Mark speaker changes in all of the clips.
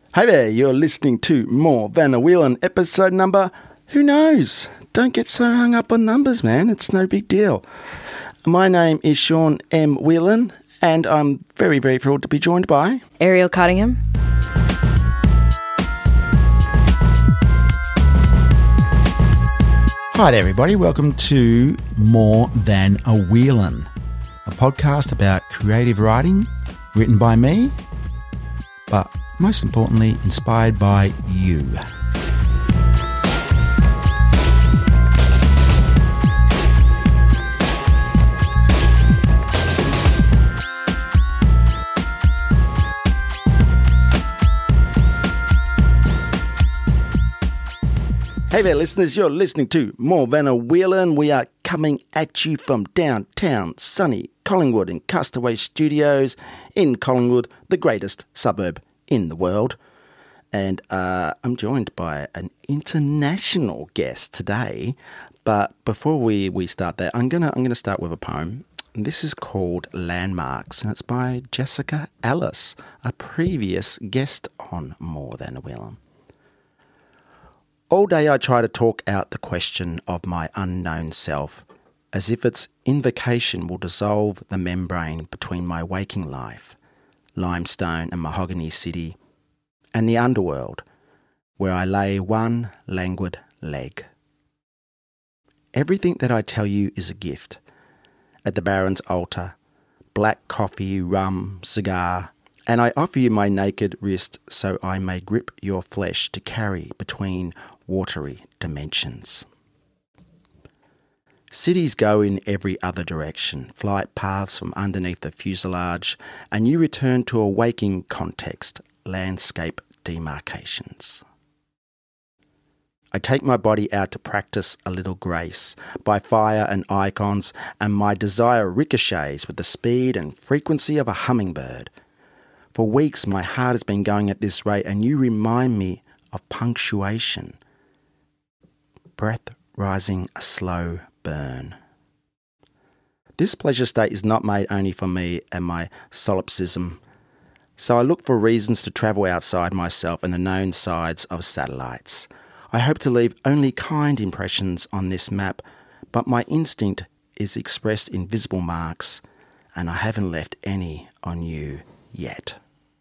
Speaker 1: Hey there, you're listening to More Than a Wheelin', episode number, who knows? Don't get so hung up on numbers, man. It's no big deal. My name is Sean M. Whelan, and I'm very, very thrilled to be joined by
Speaker 2: Ariel Cottingham.
Speaker 1: Hi there, everybody. Welcome to More Than a Wheelin', a podcast about creative writing written by me, but most importantly, inspired by you. Hey there, listeners. You're listening to More Than a Wheelin'. We are coming at you from downtown sunny Collingwood in Castaway Studios in Collingwood, the greatest suburb in the world. And I'm joined by an international guest today. But before we start that, I'm gonna start with a poem. And this is called Landmarks, and it's by Jessica Ellis, a previous guest on More Than a Wheelin'. All day I try to talk out the question of my unknown self, as if its invocation will dissolve the membrane between my waking life, limestone and mahogany city, and the underworld, where I lay one languid leg. Everything that I tell you is a gift. At the Baron's altar, black coffee, rum, cigar, and I offer you my naked wrist so I may grip your flesh to carry between watery dimensions. Cities go in every other direction, flight paths from underneath the fuselage, and you return to a waking context, landscape demarcations. I take my body out to practice a little grace by fire and icons, and my desire ricochets with the speed and frequency of a hummingbird. For weeks my heart has been going at this rate, and you remind me of punctuation. Breath rising a slow burn. This pleasure state is not made only for me and my solipsism, so I look for reasons to travel outside myself and the known sides of satellites. I hope to leave only kind impressions on this map, but my instinct is expressed in visible marks, and I haven't left any on you yet.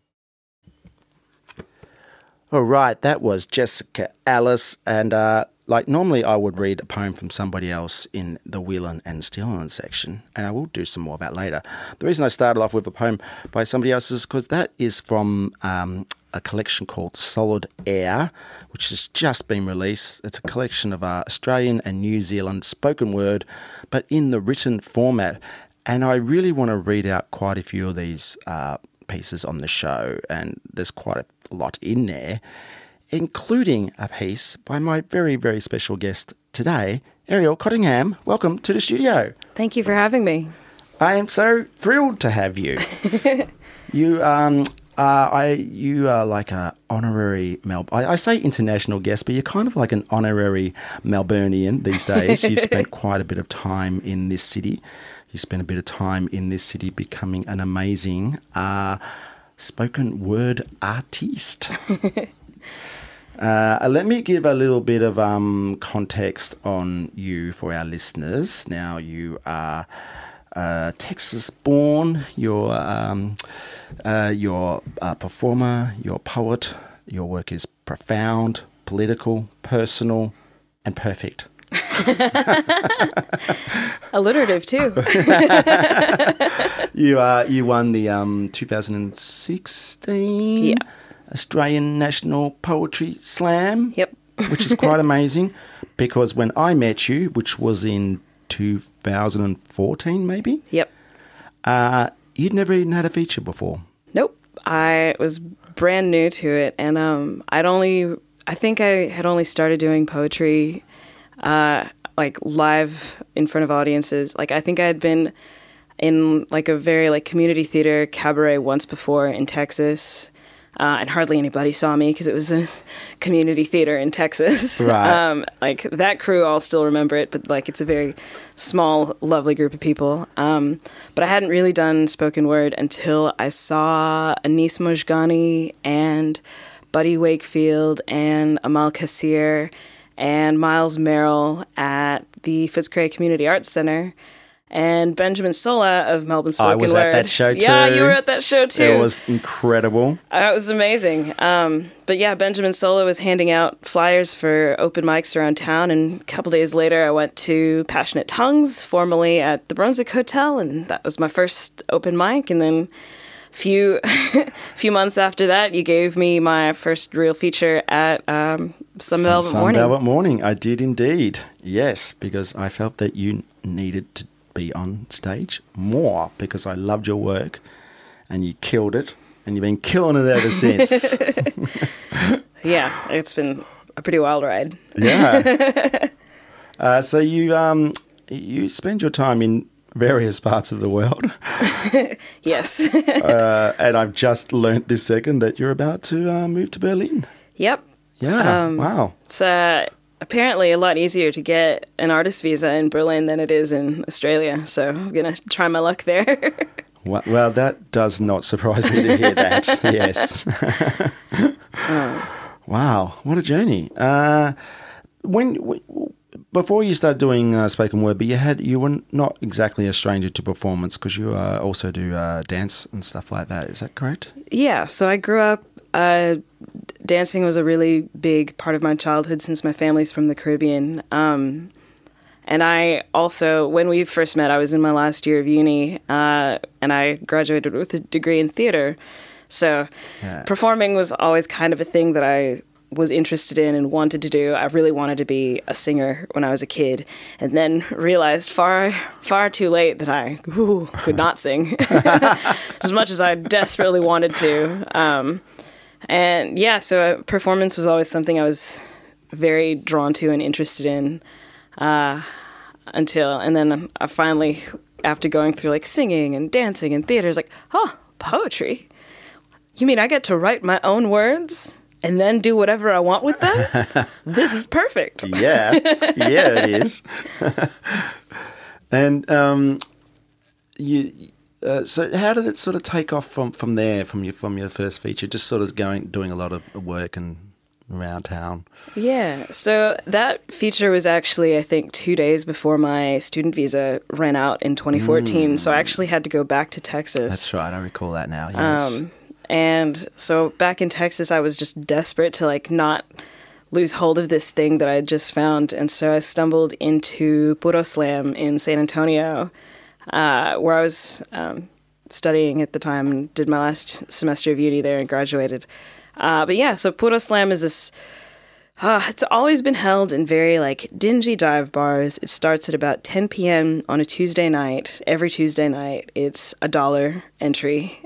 Speaker 1: All right, that was Jessica Ellis, and normally I would read a poem from somebody else in the Wheelin' and Steelin' section, and I will do some more of that later. The reason I started off with a poem by somebody else is because that is from a collection called Solid Air, which has just been released. It's a collection of Australian and New Zealand spoken word, but in the written format. And I really want to read out quite a few of these pieces on the show, and there's quite a lot in there, including a piece by my very, very special guest today, Ariel Cottingham. Welcome to the studio.
Speaker 2: Thank you for having me.
Speaker 1: I am so thrilled to have you. You are like an honorary I say international guest, but you're kind of like an honorary Melburnian these days. You've spent quite a bit of time in this city. You spent a bit of time in this city becoming an amazing spoken word artiste. Let me give a little bit of context on you for our listeners. Now, you are Texas-born. You're a performer. You're a poet. Your work is profound, political, personal, and perfect.
Speaker 2: Alliterative too.
Speaker 1: You won the 2016 Australian National Poetry Slam.
Speaker 2: Yep.
Speaker 1: Which is quite amazing, because when I met you, which was in 2014 maybe.
Speaker 2: Yep.
Speaker 1: You'd never even had a feature before.
Speaker 2: Nope. I was brand new to it, and I think I had only started doing poetry like live in front of audiences. Like, I think I had been in like a very like community theater cabaret once before in Texas, and hardly anybody saw me because it was a community theater in Texas.
Speaker 1: Right.
Speaker 2: Like, that crew all still remember it, but like it's a very small, lovely group of people. But I hadn't really done spoken word until I saw Anis Mojgani and Buddy Wakefield and Amal Kassir and Miles Merrill at the Footscray Community Arts Centre, and Benjamin Sola of Melbourne Spoken Word.
Speaker 1: I was at that show too.
Speaker 2: Yeah, you were at that show too.
Speaker 1: It was incredible.
Speaker 2: It was amazing. But yeah, Benjamin Sola was handing out flyers for open mics around town, and a couple days later I went to Passionate Tongues, formerly at the Brunswick Hotel, and that was my first open mic. And then few months after that, you gave me my first real feature at Some Velvet Morning.
Speaker 1: Some Velvet Morning, I did indeed. Yes, because I felt that you needed to be on stage more because I loved your work and you killed it and you've been killing it ever since.
Speaker 2: Yeah, it's been a pretty wild ride.
Speaker 1: Yeah. So you spend your time in various parts of the world.
Speaker 2: Yes.
Speaker 1: And I've just learnt this second that you're about to move to Berlin.
Speaker 2: Yep.
Speaker 1: Yeah. Wow.
Speaker 2: It's apparently a lot easier to get an artist visa in Berlin than it is in Australia. So I'm going to try my luck there.
Speaker 1: Well, that does not surprise me to hear that. Yes. Wow. What a journey. Before you started doing spoken word, but you were not exactly a stranger to performance because you also do dance and stuff like that. Is that correct?
Speaker 2: Yeah. So I grew up, dancing was a really big part of my childhood since my family's from the Caribbean. And I also, when we first met, I was in my last year of uni, and I graduated with a degree in theater. So performing was always kind of a thing that I was interested in and wanted to do. I really wanted to be a singer when I was a kid, and then realized far too late that I could not sing as much as I desperately wanted to. And yeah, so performance was always something I was very drawn to and interested in and then I finally, after going through like singing and dancing and theater, I was like, oh, poetry? You mean I get to write my own words and then do whatever I want with them? This is perfect.
Speaker 1: Yeah, it is. And so how did it sort of take off from there, from your first feature, just sort of doing a lot of work and around town?
Speaker 2: Yeah, so that feature was actually, I think, 2 days before my student visa ran out in 2014, so I actually had to go back to Texas.
Speaker 1: That's right, I recall that now, yes.
Speaker 2: And so back in Texas, I was just desperate to like not lose hold of this thing that I had just found, and so I stumbled into Puro Slam in San Antonio, where I was studying at the time and did my last semester of uni there and graduated. But yeah, so Puro Slam is this, it's always been held in very like dingy dive bars. It starts at about 10 p.m. on a Tuesday night. Every Tuesday night, it's $1 entry.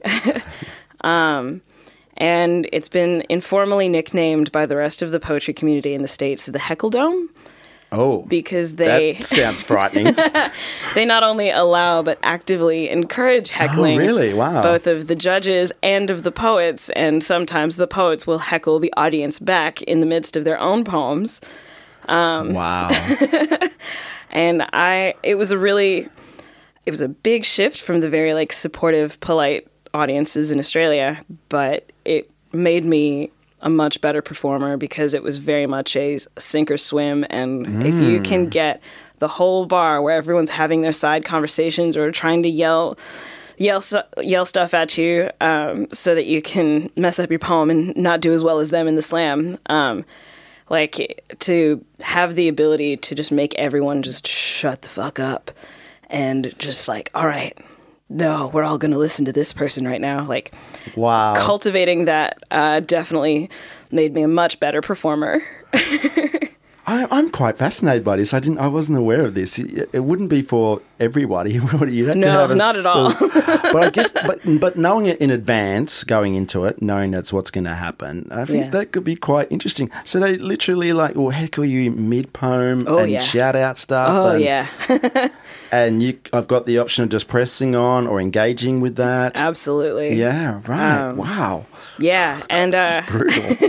Speaker 2: And it's been informally nicknamed by the rest of the poetry community in the States the Heckle Dome.
Speaker 1: Oh,
Speaker 2: because that
Speaker 1: sounds frightening.
Speaker 2: They not only allow but actively encourage heckling.
Speaker 1: Oh, really? Wow.
Speaker 2: Both of the judges and of the poets, and sometimes the poets will heckle the audience back in the midst of their own poems.
Speaker 1: Wow.
Speaker 2: And it was a big shift from the very like supportive, polite audiences in Australia, but it made me a much better performer because it was very much a sink or swim. And if you can get the whole bar where everyone's having their side conversations or trying to yell stuff at you so that you can mess up your poem and not do as well as them in the slam, like to have the ability to just make everyone just shut the fuck up and just like, all right, no, we're all going to listen to this person right now. Like,
Speaker 1: wow.
Speaker 2: Cultivating that definitely made me a much better performer.
Speaker 1: I'm quite fascinated by this. I wasn't aware of this. It wouldn't be for everybody. You'd have to have
Speaker 2: not at all.
Speaker 1: But I guess, but knowing it in advance, going into it, knowing that's what's going to happen, I think that could be quite interesting. So they literally like will heckle you mid poem shout out stuff.
Speaker 2: Oh yeah.
Speaker 1: And I've got the option of just pressing on or engaging with that.
Speaker 2: Absolutely.
Speaker 1: Yeah. Right. Wow.
Speaker 2: Yeah, and
Speaker 1: it's brutal.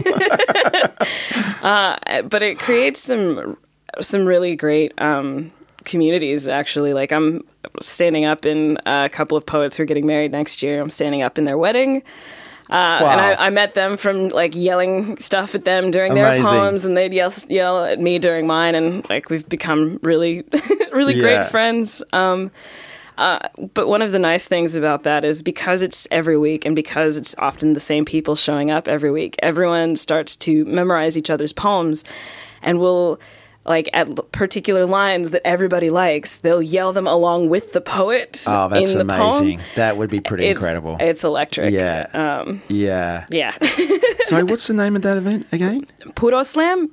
Speaker 2: But it creates some really great communities. Actually, like I'm standing up in a couple of poets who are getting married next year. I'm standing up in their wedding. And I met them from like yelling stuff at them during their poems, and they'd yell at me during mine, and like we've become really, really great friends. But one of the nice things about that is because it's every week and because it's often the same people showing up every week, everyone starts to memorize each other's poems and will, like, at particular lines that everybody likes, they'll yell them along with the poet.
Speaker 1: Oh, that's
Speaker 2: in the
Speaker 1: amazing.
Speaker 2: poem.
Speaker 1: That would be pretty incredible.
Speaker 2: It's electric.
Speaker 1: Yeah.
Speaker 2: Yeah.
Speaker 1: Sorry, what's the name of that event again?
Speaker 2: Puroslam,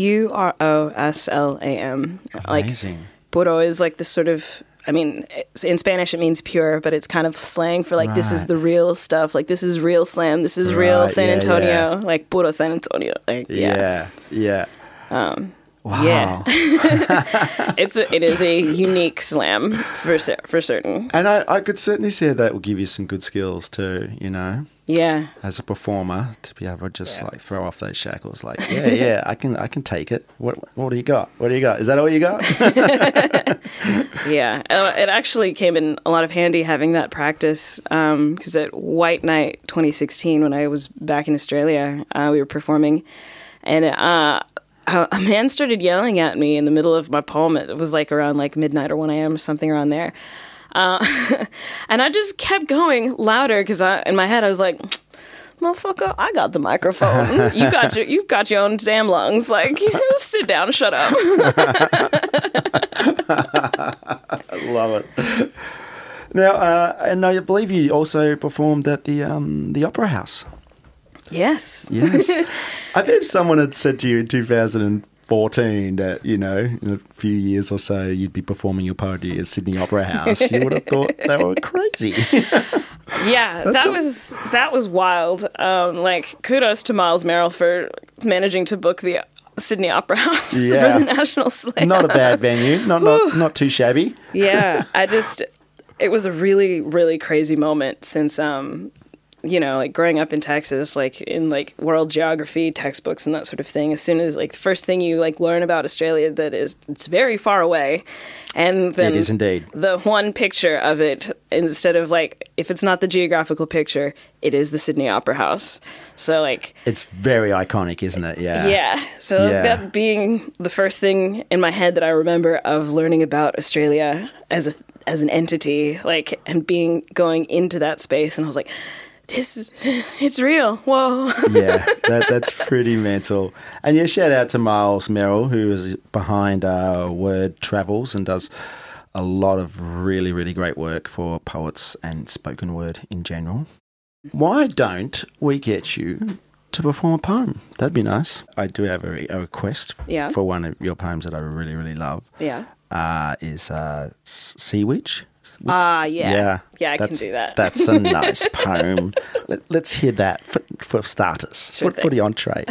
Speaker 2: Puroslam.
Speaker 1: Amazing.
Speaker 2: Like, puro is like this sort of, I mean, in Spanish it means pure, but it's kind of slang for like, this is the real stuff. Like, this is real slam. This is real San Antonio. Like, puro San Antonio. Like,
Speaker 1: Yeah. Wow.
Speaker 2: Yeah. It is a unique slam for certain.
Speaker 1: And I could certainly see that will give you some good skills too, you know.
Speaker 2: Yeah.
Speaker 1: As a performer, to be able to just like throw off those shackles, like, I can take it. What do you got? What do you got? Is that all you got?
Speaker 2: Yeah. It actually came in a lot of handy having that practice because at White Night 2016, when I was back in Australia, we were performing, and a man started yelling at me in the middle of my poem. It was like around like midnight or 1 a.m. or something around there. And I just kept going louder because in my head I was like, motherfucker, I got the microphone. You got your own damn lungs. Like, sit down, shut up.
Speaker 1: I love it. Now, and I believe you also performed at the Opera House.
Speaker 2: Yes.
Speaker 1: I bet if someone had said to you in 2014 that, you know, in a few years or so you'd be performing your poetry at Sydney Opera House, you would have thought they were crazy.
Speaker 2: Yeah, that was wild. Like, kudos to Miles Merrill for managing to book the Sydney Opera House for the National Slam.
Speaker 1: Not a bad venue, not too shabby.
Speaker 2: Yeah, it was a really, really crazy moment since you know, like growing up in Texas, like in like world geography textbooks and that sort of thing, as soon as like the first thing you like learn about Australia it's very far away. And then
Speaker 1: it is indeed.
Speaker 2: The one picture of it, instead of like, if it's not the geographical picture, it is the Sydney Opera House. So like,
Speaker 1: it's very iconic, isn't it? Yeah.
Speaker 2: Yeah. So that being the first thing in my head that I remember of learning about Australia as an entity, like, and going into that space, and I was like, it's real. Whoa.
Speaker 1: Yeah, that's pretty mental. And yeah, shout out to Miles Merrill, who is behind Word Travels and does a lot of really, really great work for poets and spoken word in general. Why don't we get you to perform a poem? That'd be nice. I do have a request for one of your poems that I really, really love.
Speaker 2: Yeah.
Speaker 1: Is Sea Witch.
Speaker 2: Yeah, I can do that.
Speaker 1: That's a nice poem. Let's hear that for starters, for the entree.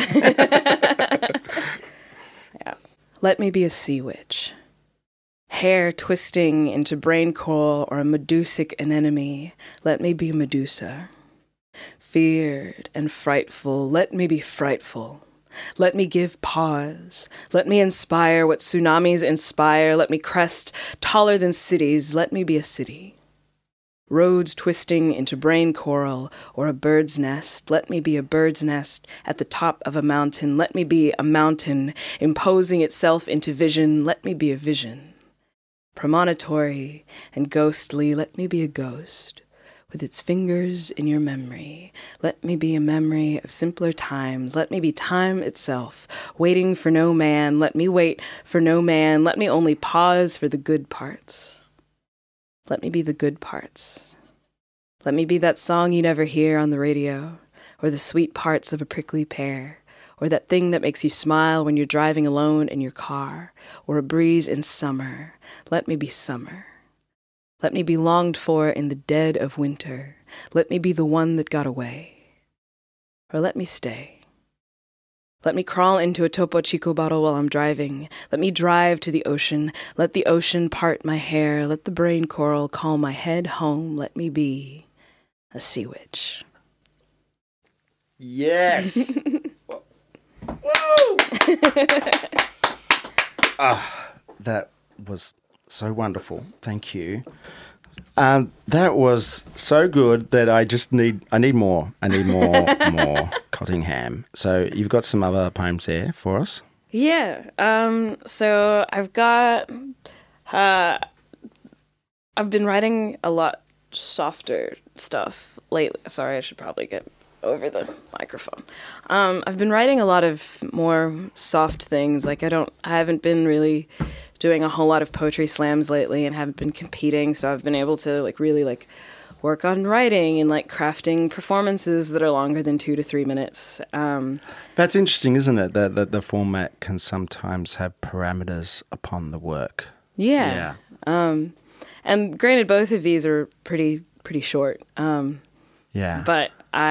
Speaker 2: Yeah. Let me be a sea witch. Hair twisting into brain coral or a medusic anemone. Let me be Medusa. Feared and frightful, let me be frightful. Let me give pause. Let me inspire what tsunamis inspire. Let me crest taller than cities. Let me be a city. Roads twisting into brain coral or a bird's nest. Let me be a bird's nest at the top of a mountain. Let me be a mountain imposing itself into vision. Let me be a vision. Premonitory and ghostly, let me be a ghost. With its fingers in your memory. Let me be a memory of simpler times. Let me be time itself, waiting for no man. Let me wait for no man. Let me only pause for the good parts. Let me be the good parts. Let me be that song you never hear on the radio, or the sweet parts of a prickly pear, or that thing that makes you smile when you're driving alone in your car, or a breeze in summer. Let me be summer. Let me be longed for in the dead of winter. Let me be the one that got away. Or let me stay. Let me crawl into a Topo Chico bottle while I'm driving. Let me drive to the ocean. Let the ocean part my hair. Let the brain coral call my head home. Let me be a sea witch.
Speaker 1: Yes. Whoa. That was so wonderful. Thank you. That was so good that I need more. I need more Cottingham. So you've got some other poems there for us?
Speaker 2: Yeah. So I've got, I've been writing a lot softer stuff lately. Sorry, I should probably get over the microphone. I've been writing a lot of more soft things. Like I haven't been really doing a whole lot of poetry slams lately and haven't been competing. So I've been able to really work on writing and crafting performances that are longer than 2 to 3 minutes.
Speaker 1: That's interesting, isn't it? That the format can sometimes have parameters upon the work.
Speaker 2: Yeah. And granted, both of these are pretty short.
Speaker 1: Yeah.
Speaker 2: But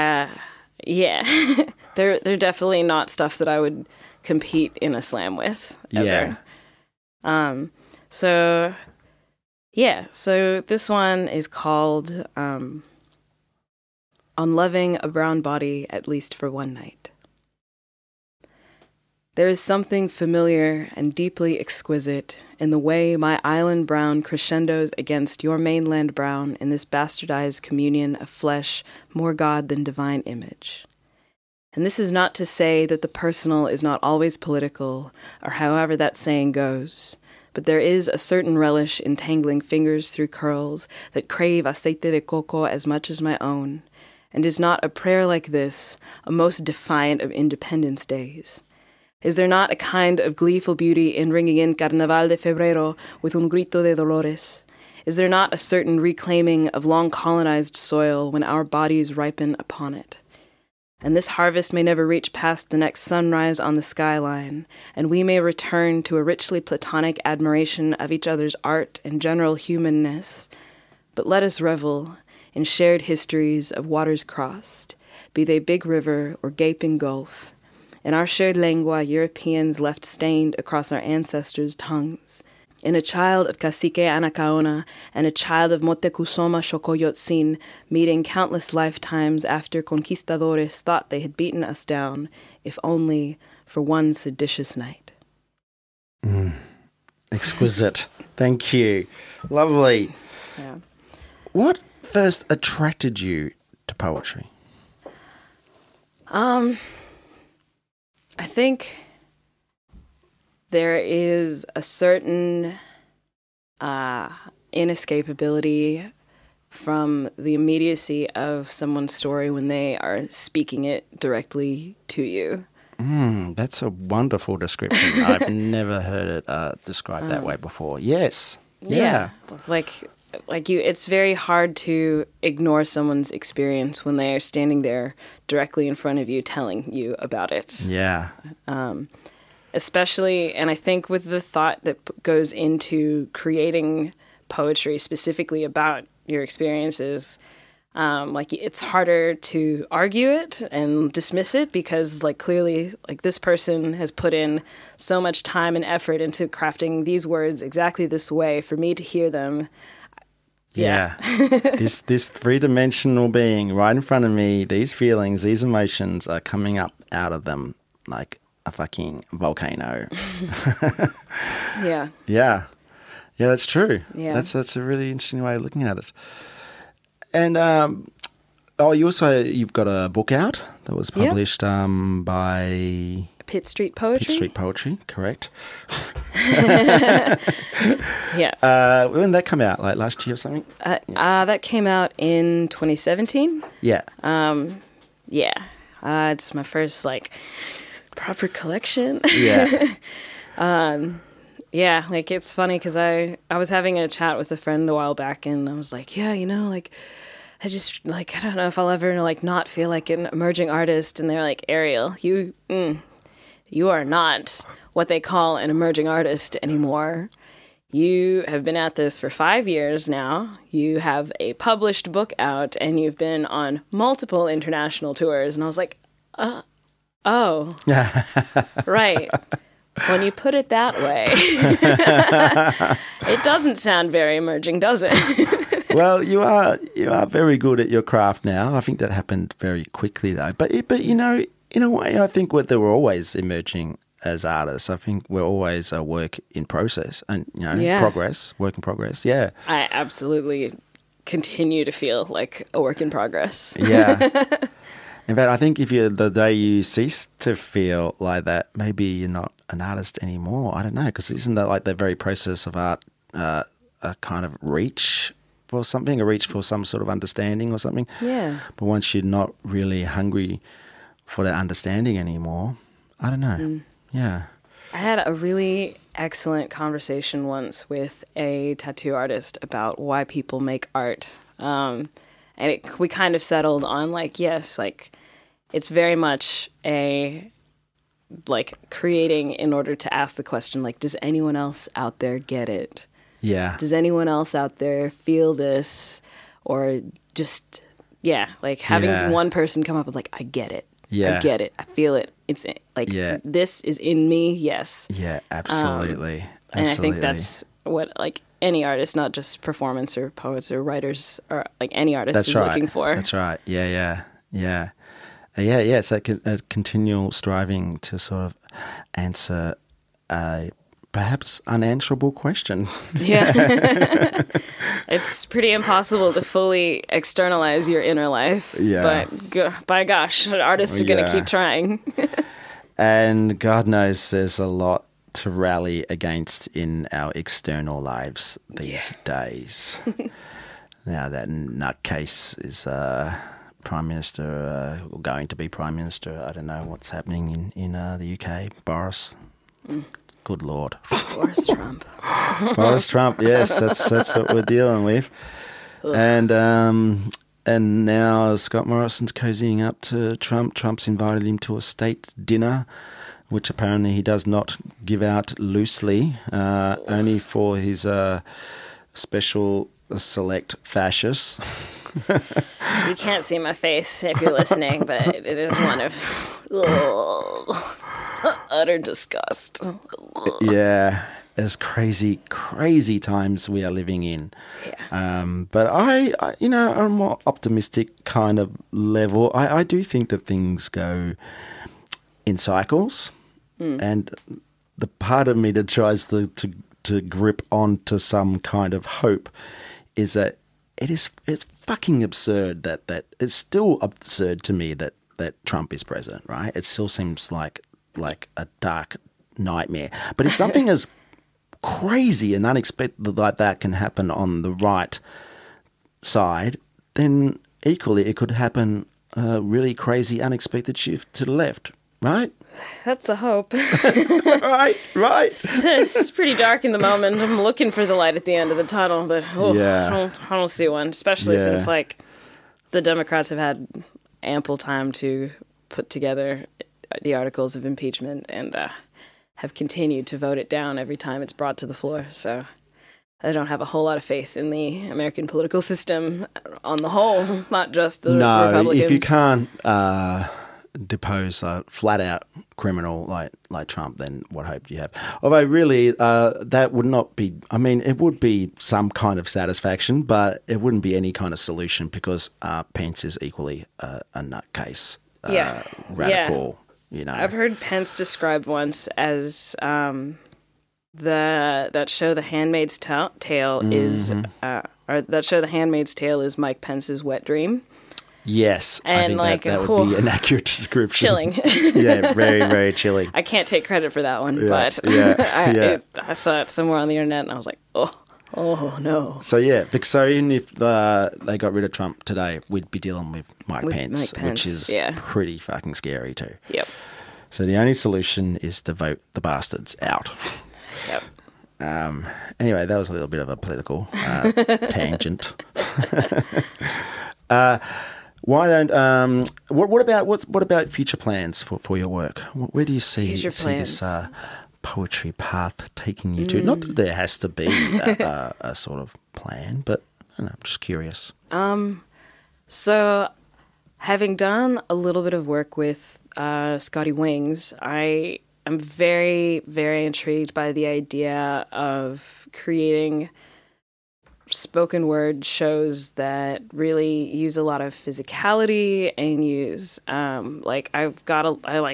Speaker 2: yeah, they're definitely not stuff that I would compete in a slam with ever.
Speaker 1: Yeah.
Speaker 2: So this one is called On Loving a Brown Body at Least for One Night. There is something familiar and deeply exquisite in the way my island brown crescendos against your mainland brown in this bastardized communion of flesh more God than divine image. And this is not to say that the personal is not always political, or however that saying goes, but there is a certain relish in tangling fingers through curls that crave aceite de coco as much as my own, and is not a prayer like this a most defiant of Independence Days? Is there not a kind of gleeful beauty in ringing in Carnaval de Febrero with un grito de dolores? Is there not a certain reclaiming of long colonized soil when our bodies ripen upon it? And this harvest may never reach past the next sunrise on the skyline, and we may return to a richly platonic admiration of each other's art and general humanness. But let us revel in shared histories of waters crossed, be they big river or gaping gulf, in our shared lengua Europeans left stained across our ancestors' tongues, in a child of Cacique Anacaona and a child of Motecuzoma Xocoyotzin meeting countless lifetimes after conquistadores thought they had beaten us down, if only for one seditious night.
Speaker 1: Exquisite. Thank you. Lovely.
Speaker 2: Yeah.
Speaker 1: What first attracted you to poetry?
Speaker 2: I think there is a certain inescapability from the immediacy of someone's story when they are speaking it directly to you.
Speaker 1: That's a wonderful description. I've never heard it described that way before. Yes. Yeah.
Speaker 2: Like you, it's very hard to ignore someone's experience when they are standing there directly in front of you telling you about it.
Speaker 1: Yeah.
Speaker 2: Especially, and I think with the thought that goes into creating poetry specifically about your experiences, it's harder to argue it and dismiss it because clearly this person has put in so much time and effort into crafting these words exactly this way for me to hear them.
Speaker 1: Yeah. This three-dimensional being right in front of me, these feelings, these emotions are coming up out of them like a fucking volcano.
Speaker 2: Yeah.
Speaker 1: Yeah. Yeah, that's true.
Speaker 2: Yeah.
Speaker 1: That's a really interesting way of looking at it. And you've got a book out that was published by
Speaker 2: Pitt Street Poetry.
Speaker 1: Pitt Street Poetry, correct.
Speaker 2: Yeah.
Speaker 1: When did that come out? Like last year or something?
Speaker 2: That came out in 2017.
Speaker 1: Yeah.
Speaker 2: Yeah. It's my first proper collection.
Speaker 1: Yeah.
Speaker 2: Yeah, it's funny because I was having a chat with a friend a while back and I was like, yeah, I just I don't know if I'll ever not feel like an emerging artist. And they're like, Ariel, you are not what they call an emerging artist anymore. You have been at this for 5 years now. You have a published book out and you've been on multiple international tours. And I was like, oh, right. When you put it that way, it doesn't sound very emerging, does it?
Speaker 1: Well, you are very good at your craft now. I think that happened very quickly, though. But in a way, I think they were always emerging as artists. I think we're always a work in process and work in progress. Yeah,
Speaker 2: I absolutely continue to feel like a work in progress.
Speaker 1: Yeah. In fact, I think the day you cease to feel like that, maybe you're not an artist anymore. I don't know, because isn't that like the very process of art a kind of reach for something, a reach for some sort of understanding or something?
Speaker 2: Yeah.
Speaker 1: But once you're not really hungry for that understanding anymore, I don't know. Yeah.
Speaker 2: I had a really excellent conversation once with a tattoo artist about why people make art. And we kind of settled on like, yes, like it's very much like creating in order to ask the question, like, does anyone else out there get it?
Speaker 1: Yeah.
Speaker 2: Does anyone else out there feel this? Or just, like having one person come up with like, I get it.
Speaker 1: Yeah.
Speaker 2: I get it. I feel it. It's like, this is in me. Yes.
Speaker 1: Yeah, absolutely.
Speaker 2: And I think that's what like any artist, not just performance or poets or writers, or like any artist is looking for.
Speaker 1: That's right. Yeah. It's like a continual striving to sort of answer a perhaps unanswerable question.
Speaker 2: Yeah. It's pretty impossible to fully externalize your inner life.
Speaker 1: Yeah.
Speaker 2: But by gosh, artists are going to keep trying.
Speaker 1: And God knows there's a lot to rally against in our external lives these days. Now that nutcase is Prime Minister, going to be Prime Minister. I don't know what's happening in the UK. Boris. Good Lord.
Speaker 2: Boris Trump.
Speaker 1: Boris Trump, yes, that's what we're dealing with. And now Scott Morrison's cozying up to Trump. Trump's invited him to a state dinner, which apparently he does not give out loosely, only for his special select fascists.
Speaker 2: You can't see my face if you're listening, but it is one of utter disgust.
Speaker 1: Yeah, it's crazy times we are living in.
Speaker 2: Yeah.
Speaker 1: But I on a more optimistic kind of level, I do think that things go in cycles. And the part of me that tries to grip onto some kind of hope is that it's fucking absurd that it's still absurd to me that Trump is president, right? It still seems like a dark nightmare. But if something as crazy and unexpected like that can happen on the right side, then equally it could happen a really crazy unexpected shift to the left, right?
Speaker 2: That's the hope.
Speaker 1: Right.
Speaker 2: It's pretty dark in the moment. I'm looking for the light at the end of the tunnel, but I don't see one, especially since like the Democrats have had ample time to put together the articles of impeachment and have continued to vote it down every time it's brought to the floor. So I don't have a whole lot of faith in the American political system on the whole, not just the Republicans.
Speaker 1: No, if you can't depose a flat-out criminal like Trump, then what hope do you have? Although really, that would not be... I mean, it would be some kind of satisfaction, but it wouldn't be any kind of solution because Pence is equally a nutcase, radical, you know.
Speaker 2: I've heard Pence described once as that show The Handmaid's Tale is... or that show The Handmaid's Tale is Mike Pence's wet dream.
Speaker 1: Yes,
Speaker 2: and
Speaker 1: I think that would be an accurate description.
Speaker 2: Chilling.
Speaker 1: Yeah, very, very chilling.
Speaker 2: I can't take credit for that one, but I saw it somewhere on the internet and I was like, oh no.
Speaker 1: So even if they got rid of Trump today, we'd be dealing with Mike Pence, which is pretty fucking scary too.
Speaker 2: Yep.
Speaker 1: So the only solution is to vote the bastards out.
Speaker 2: Yep.
Speaker 1: Anyway, that was a little bit of a political tangent. Why don't what about future plans for your work? Where do you see this poetry path taking you to? Not that there has to be a sort of plan, but I don't know, I'm just curious.
Speaker 2: So having done a little bit of work with Scotty Wings, I am very, very intrigued by the idea of creating spoken word shows that really use a lot of physicality and use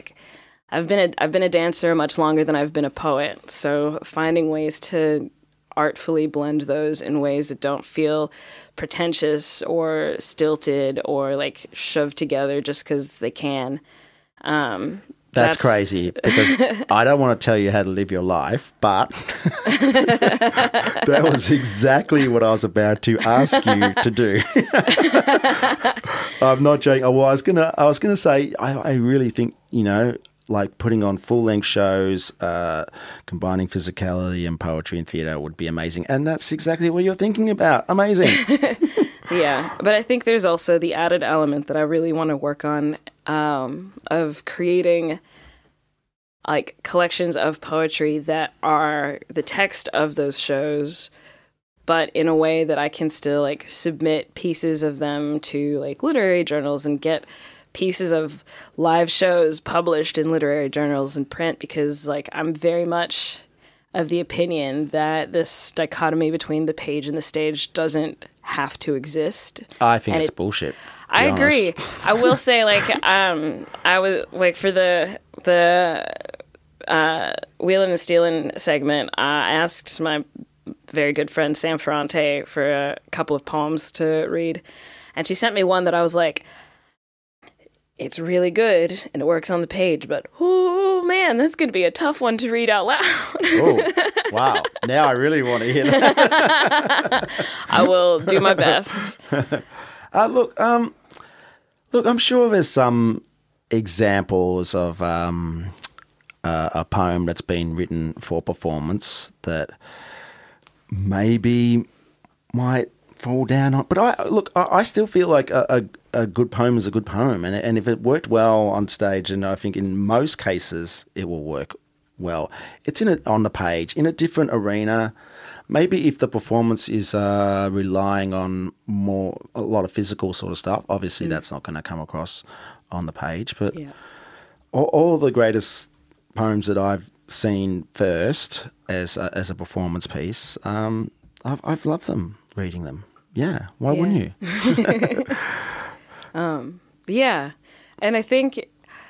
Speaker 2: I've been a dancer much longer than I've been a poet, so finding ways to artfully blend those in ways that don't feel pretentious or stilted or like shoved together just because they can.
Speaker 1: That's crazy, because I don't want to tell you how to live your life, but that was exactly what I was about to ask you to do. I'm not joking. Well, I was gonna say I really think, you know, like putting on full-length shows, combining physicality and poetry and theatre would be amazing, and that's exactly what you're thinking about. Amazing.
Speaker 2: Yeah, but I think there's also the added element that I really want to work on, of creating like collections of poetry that are the text of those shows, but in a way that I can still like submit pieces of them to like literary journals and get pieces of live shows published in literary journals and print, because like I'm very much of the opinion that this dichotomy between the page and the stage doesn't have to exist.
Speaker 1: I think it's bullshit.
Speaker 2: I agree. I will say, like, I was like for the Wheelin' and Stealin' segment, I asked my very good friend Sam Ferrante for a couple of poems to read, and she sent me one that I was like, it's really good and it works on the page, but oh man, that's going to be a tough one to read out loud.
Speaker 1: Oh, wow. Now I really want to hear that.
Speaker 2: I will do my best.
Speaker 1: Look, I'm sure there's some examples of a poem that's been written for performance that maybe might fall down on. But I still feel like a good poem is a good poem, and if it worked well on stage, and I think in most cases it will work well, it's on the page in a different arena. Maybe if the performance is relying on a lot of physical sort of stuff, obviously that's not going to come across on the page. But all the greatest poems that I've seen first as a performance piece, I've loved them, reading them. Yeah, why wouldn't you?
Speaker 2: Yeah, and I think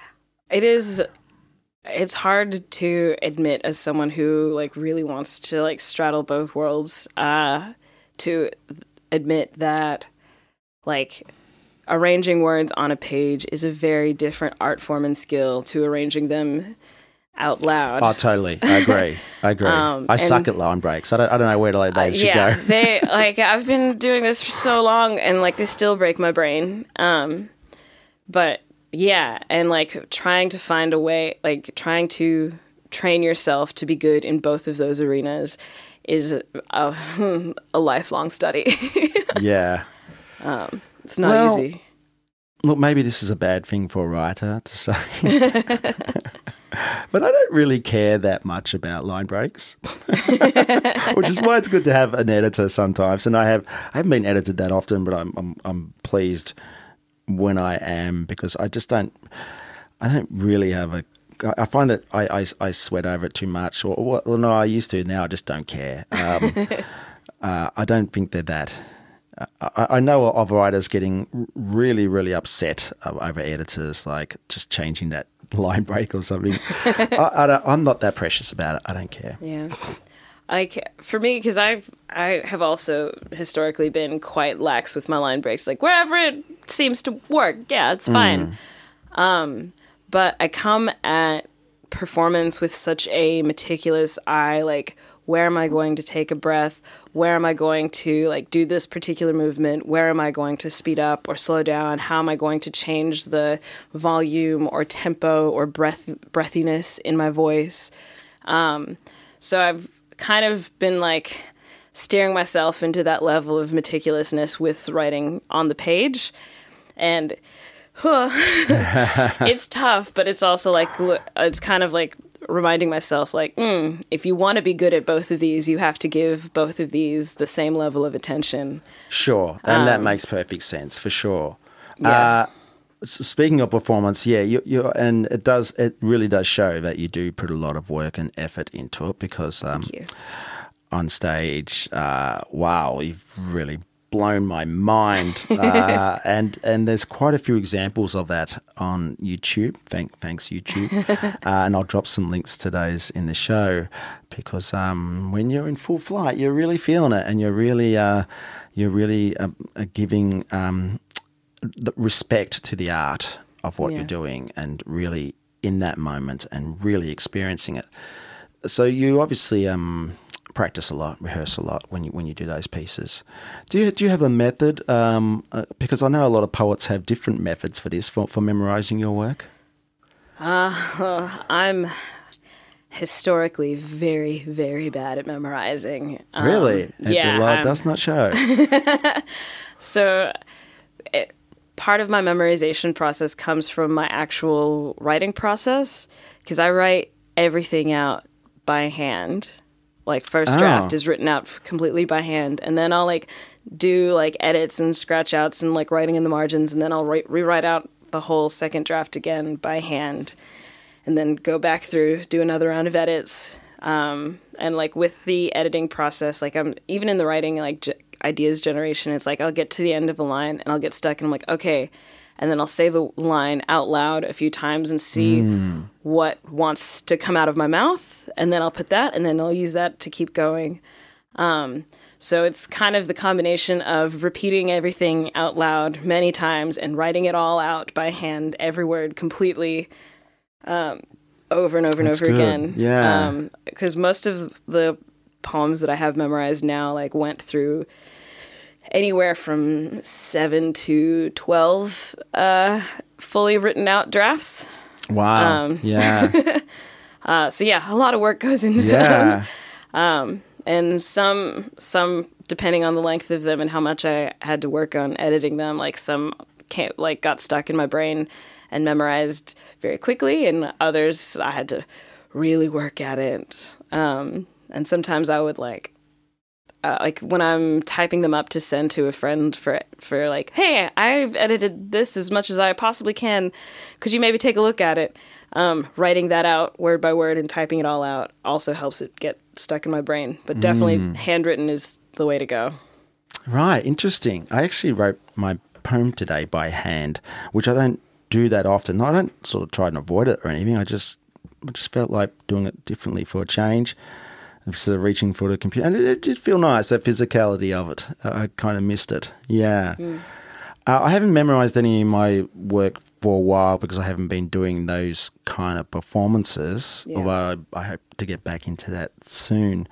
Speaker 2: it's hard to admit as someone who like really wants to like straddle both worlds, to admit that like arranging words on a page is a very different art form and skill to arranging them out loud.
Speaker 1: Oh, totally. I agree. I suck at line breaks. I don't know where they should go.
Speaker 2: They like I've been doing this for so long, and like they still break my brain. But yeah, and like trying to find a way, like trying to train yourself to be good in both of those arenas is a lifelong study.
Speaker 1: Yeah.
Speaker 2: It's not easy.
Speaker 1: Look, maybe this is a bad thing for a writer to say. But I don't really care that much about line breaks, which is why it's good to have an editor sometimes. And I haven't been edited that often, but I'm pleased when I am, because I don't really have I find that I sweat over it too much, or no, I used to. Now I just don't care. I don't think they're that. I know of writers getting really, really upset over editors, like just changing that line break or something. I'm not that precious about it. I don't care.
Speaker 2: Yeah. For me, because I have also historically been quite lax with my line breaks. Like wherever it seems to work, yeah, it's fine. But I come at performance with such a meticulous eye. Like, where am I going to take a breath? Where am I going to like do this particular movement? Where am I going to speed up or slow down? How am I going to change the volume or tempo or breathiness in my voice? So I've kind of been like steering myself into that level of meticulousness with writing on the page. And it's tough, but it's also like, it's kind of like reminding myself like, if you want to be good at both of these, you have to give both of these the same level of attention.
Speaker 1: Sure. And that makes perfect sense, for sure.
Speaker 2: Yeah.
Speaker 1: Speaking of performance, yeah, and it really does show that you do put a lot of work and effort into it, because
Speaker 2: Thank you.
Speaker 1: on stage, wow, you've really blown my mind. And there's quite a few examples of that on YouTube. Thanks, YouTube. And I'll drop some links to those in the show because when you're in full flight, you're really feeling it, and you're really giving the respect to the art of what you're doing, and really in that moment and really experiencing it. So you obviously practice a lot, rehearse a lot when you do those pieces. Do you have a method? Because I know a lot of poets have different methods for this, for memorizing your work.
Speaker 2: I'm historically very, very bad at memorizing.
Speaker 1: Really?
Speaker 2: Yeah.
Speaker 1: The lie does not show.
Speaker 2: So part of my memorization process comes from my actual writing process, because I write everything out by hand. Like first draft is written out completely by hand, and then I'll like do like edits and scratch outs and like writing in the margins, and then I'll rewrite out the whole second draft again by hand, and then go back through, do another round of edits. And like with the editing process, like I'm even in the writing, like ideas generation, it's like I'll get to the end of a line and I'll get stuck and I'm like, okay. And then I'll say the line out loud a few times and see what wants to come out of my mouth. And then I'll put that, and then I'll use that to keep going. So it's kind of the combination of repeating everything out loud many times and writing it all out by hand, every word completely, over and over and over again.
Speaker 1: Yeah.
Speaker 2: Because most of the poems that I have memorized now like went through anywhere from 7 to 12 fully written out drafts.
Speaker 1: Wow. Yeah.
Speaker 2: So yeah, a lot of work goes into them. And some depending on the length of them and how much I had to work on editing them, like some got stuck in my brain and memorized very quickly, and others I had to really work at it. And sometimes I would like when I'm typing them up to send to a friend for like, hey, I've edited this as much as I possibly can. Could you maybe take a look at it? Writing that out word by word and typing it all out also helps it get stuck in my brain. But definitely handwritten is the way to go.
Speaker 1: Right. Interesting. I actually wrote my poem today by hand, which I don't do that often. I don't sort of try and avoid it or anything. I just felt like doing it differently for a change, instead of reaching for the computer. And it did feel nice, that physicality of it. I kind of missed it. Yeah. I haven't memorized any of my work for a while because I haven't been doing those kind of performances, although I hope to get back into that soon.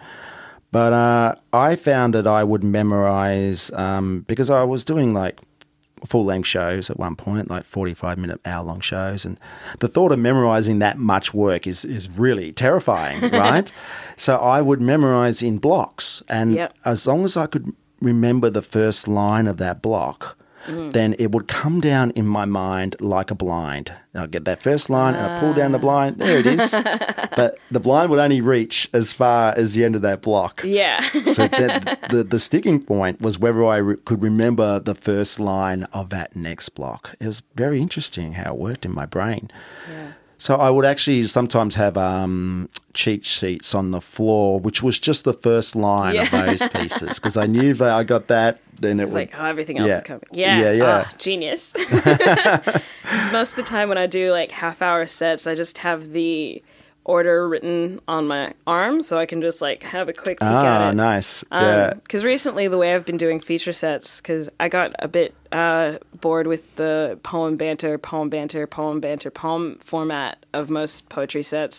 Speaker 1: But I found that I would memorize because I was doing like full-length shows at one point, like 45-minute, hour-long shows, and the thought of memorizing that much work is really terrifying, right? So I would memorize in blocks, and as long as I could remember the first line of that block, then it would come down in my mind like a blind. I'll get that first line and I pull down the blind. There it is. But the blind would only reach as far as the end of that block.
Speaker 2: Yeah.
Speaker 1: So the sticking point was whether I could remember the first line of that next block. It was very interesting how it worked in my brain. Yeah. So I would actually sometimes have cheat sheets on the floor, which was just the first line of those pieces, because I knew that I got that. Then it was
Speaker 2: like, oh, everything else is coming. Yeah. Oh, genius. Because most of the time when I do like half-hour sets, I just have the order written on my arm, so I can just like have a quick peek at it. Oh,
Speaker 1: nice. Yeah.
Speaker 2: Because recently the way I've been doing feature sets, because I got a bit bored with the poem banter format of most poetry sets.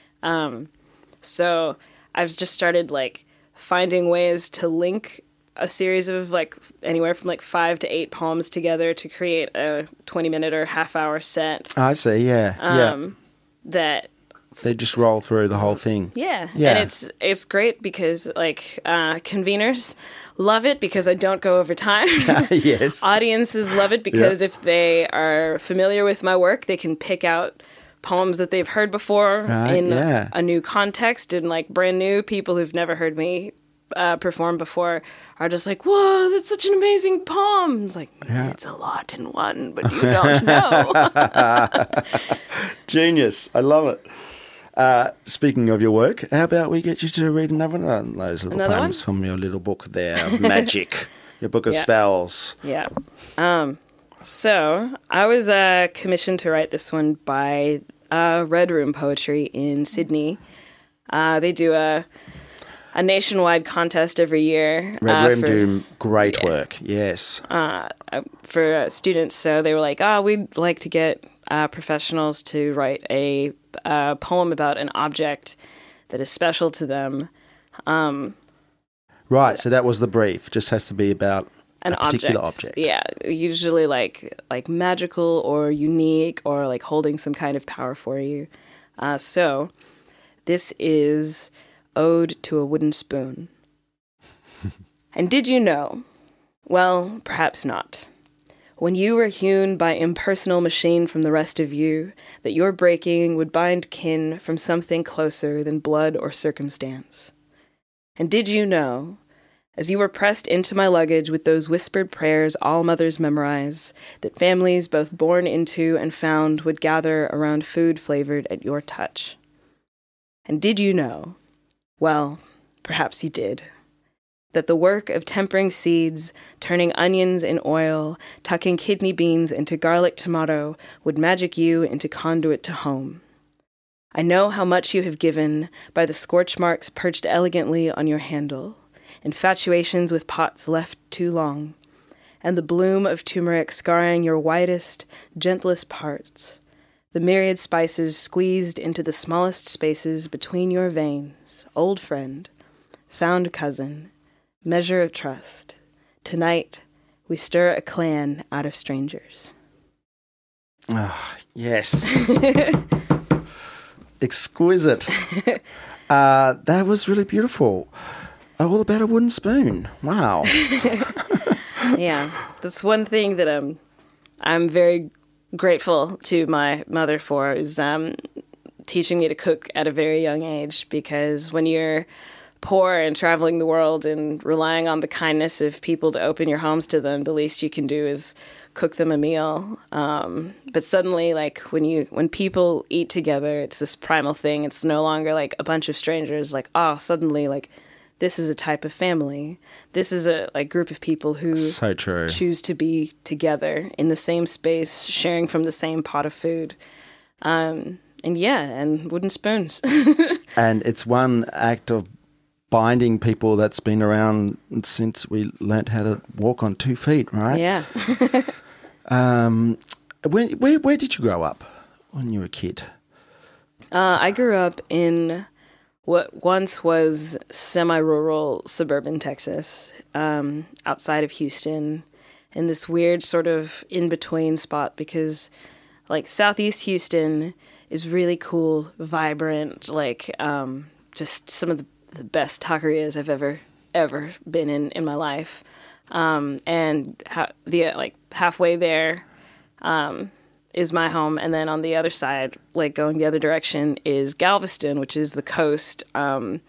Speaker 2: So I've just started like finding ways to link a series of like anywhere from like 5 to 8 poems together to create a 20-minute or half-hour set.
Speaker 1: I see, yeah.
Speaker 2: That
Speaker 1: they just roll through the whole thing.
Speaker 2: Yeah. And it's great because like conveners love it because I don't go over time.
Speaker 1: Yes.
Speaker 2: Audiences love it because if they are familiar with my work, they can pick out poems that they've heard before in a new context, and like brand new people who've never heard me perform before are just like, whoa, that's such an amazing poem. It's like, it's a lot in one, but you don't know.
Speaker 1: Genius. I love it. Speaking of your work, how about we get you to read another one of those little poems from your little book there, Magic. Your book of
Speaker 2: Yeah.
Speaker 1: spells.
Speaker 2: Yeah. So I was commissioned to write this one by Red Room Poetry in Sydney. They do a nationwide contest every year.
Speaker 1: Red Room do great work. Yes.
Speaker 2: For students. So they were like, we'd like to get professionals to write a poem about an object that is special to them.
Speaker 1: Right. So that was the brief. Just has to be about
Speaker 2: An
Speaker 1: a particular object.
Speaker 2: Yeah, usually like magical or unique or like holding some kind of power for you. So this is Ode to a Wooden Spoon. And did you know? Well, perhaps not. When you were hewn by impersonal machine from the rest of you, that your breaking would bind kin from something closer than blood or circumstance. And did you know, as you were pressed into my luggage with those whispered prayers all mothers memorize, that families both born into and found would gather around food flavored at your touch? And did you know, well, perhaps you did, that the work of tempering seeds, turning onions in oil, tucking kidney beans into garlic tomato would magic you into conduit to home? I know how much you have given by the scorch marks perched elegantly on your handle, infatuations with pots left too long, and the bloom of turmeric scarring your whitest, gentlest parts, the myriad spices squeezed into the smallest spaces between your veins, old friend, found cousin, measure of trust. Tonight, we stir a clan out of strangers.
Speaker 1: Ah, yes. Exquisite. That was really beautiful. All about a wooden spoon. Wow.
Speaker 2: Yeah, that's one thing that I'm very grateful to my mother for, is teaching me to cook at a very young age, because when you're poor and traveling the world and relying on the kindness of people to open your homes to them, the least you can do is cook them a meal. But suddenly, like when people eat together, it's this primal thing. It's no longer like a bunch of strangers. Like, suddenly, like, this is a type of family. This is a group of people who
Speaker 1: So true.
Speaker 2: choose to be together in the same space, sharing from the same pot of food. And wooden spoons.
Speaker 1: And it's one act of binding people that's been around since we learnt how to walk on 2 feet, right?
Speaker 2: Yeah.
Speaker 1: Where did you grow up when you were a kid?
Speaker 2: I grew up in what once was semi-rural suburban Texas, outside of Houston, in this weird sort of in-between spot, because like Southeast Houston is really cool, vibrant, like just some of the best taquerias I've ever been in my life. And halfway there is my home, and then on the other side, like going the other direction, is Galveston, which is the coast. And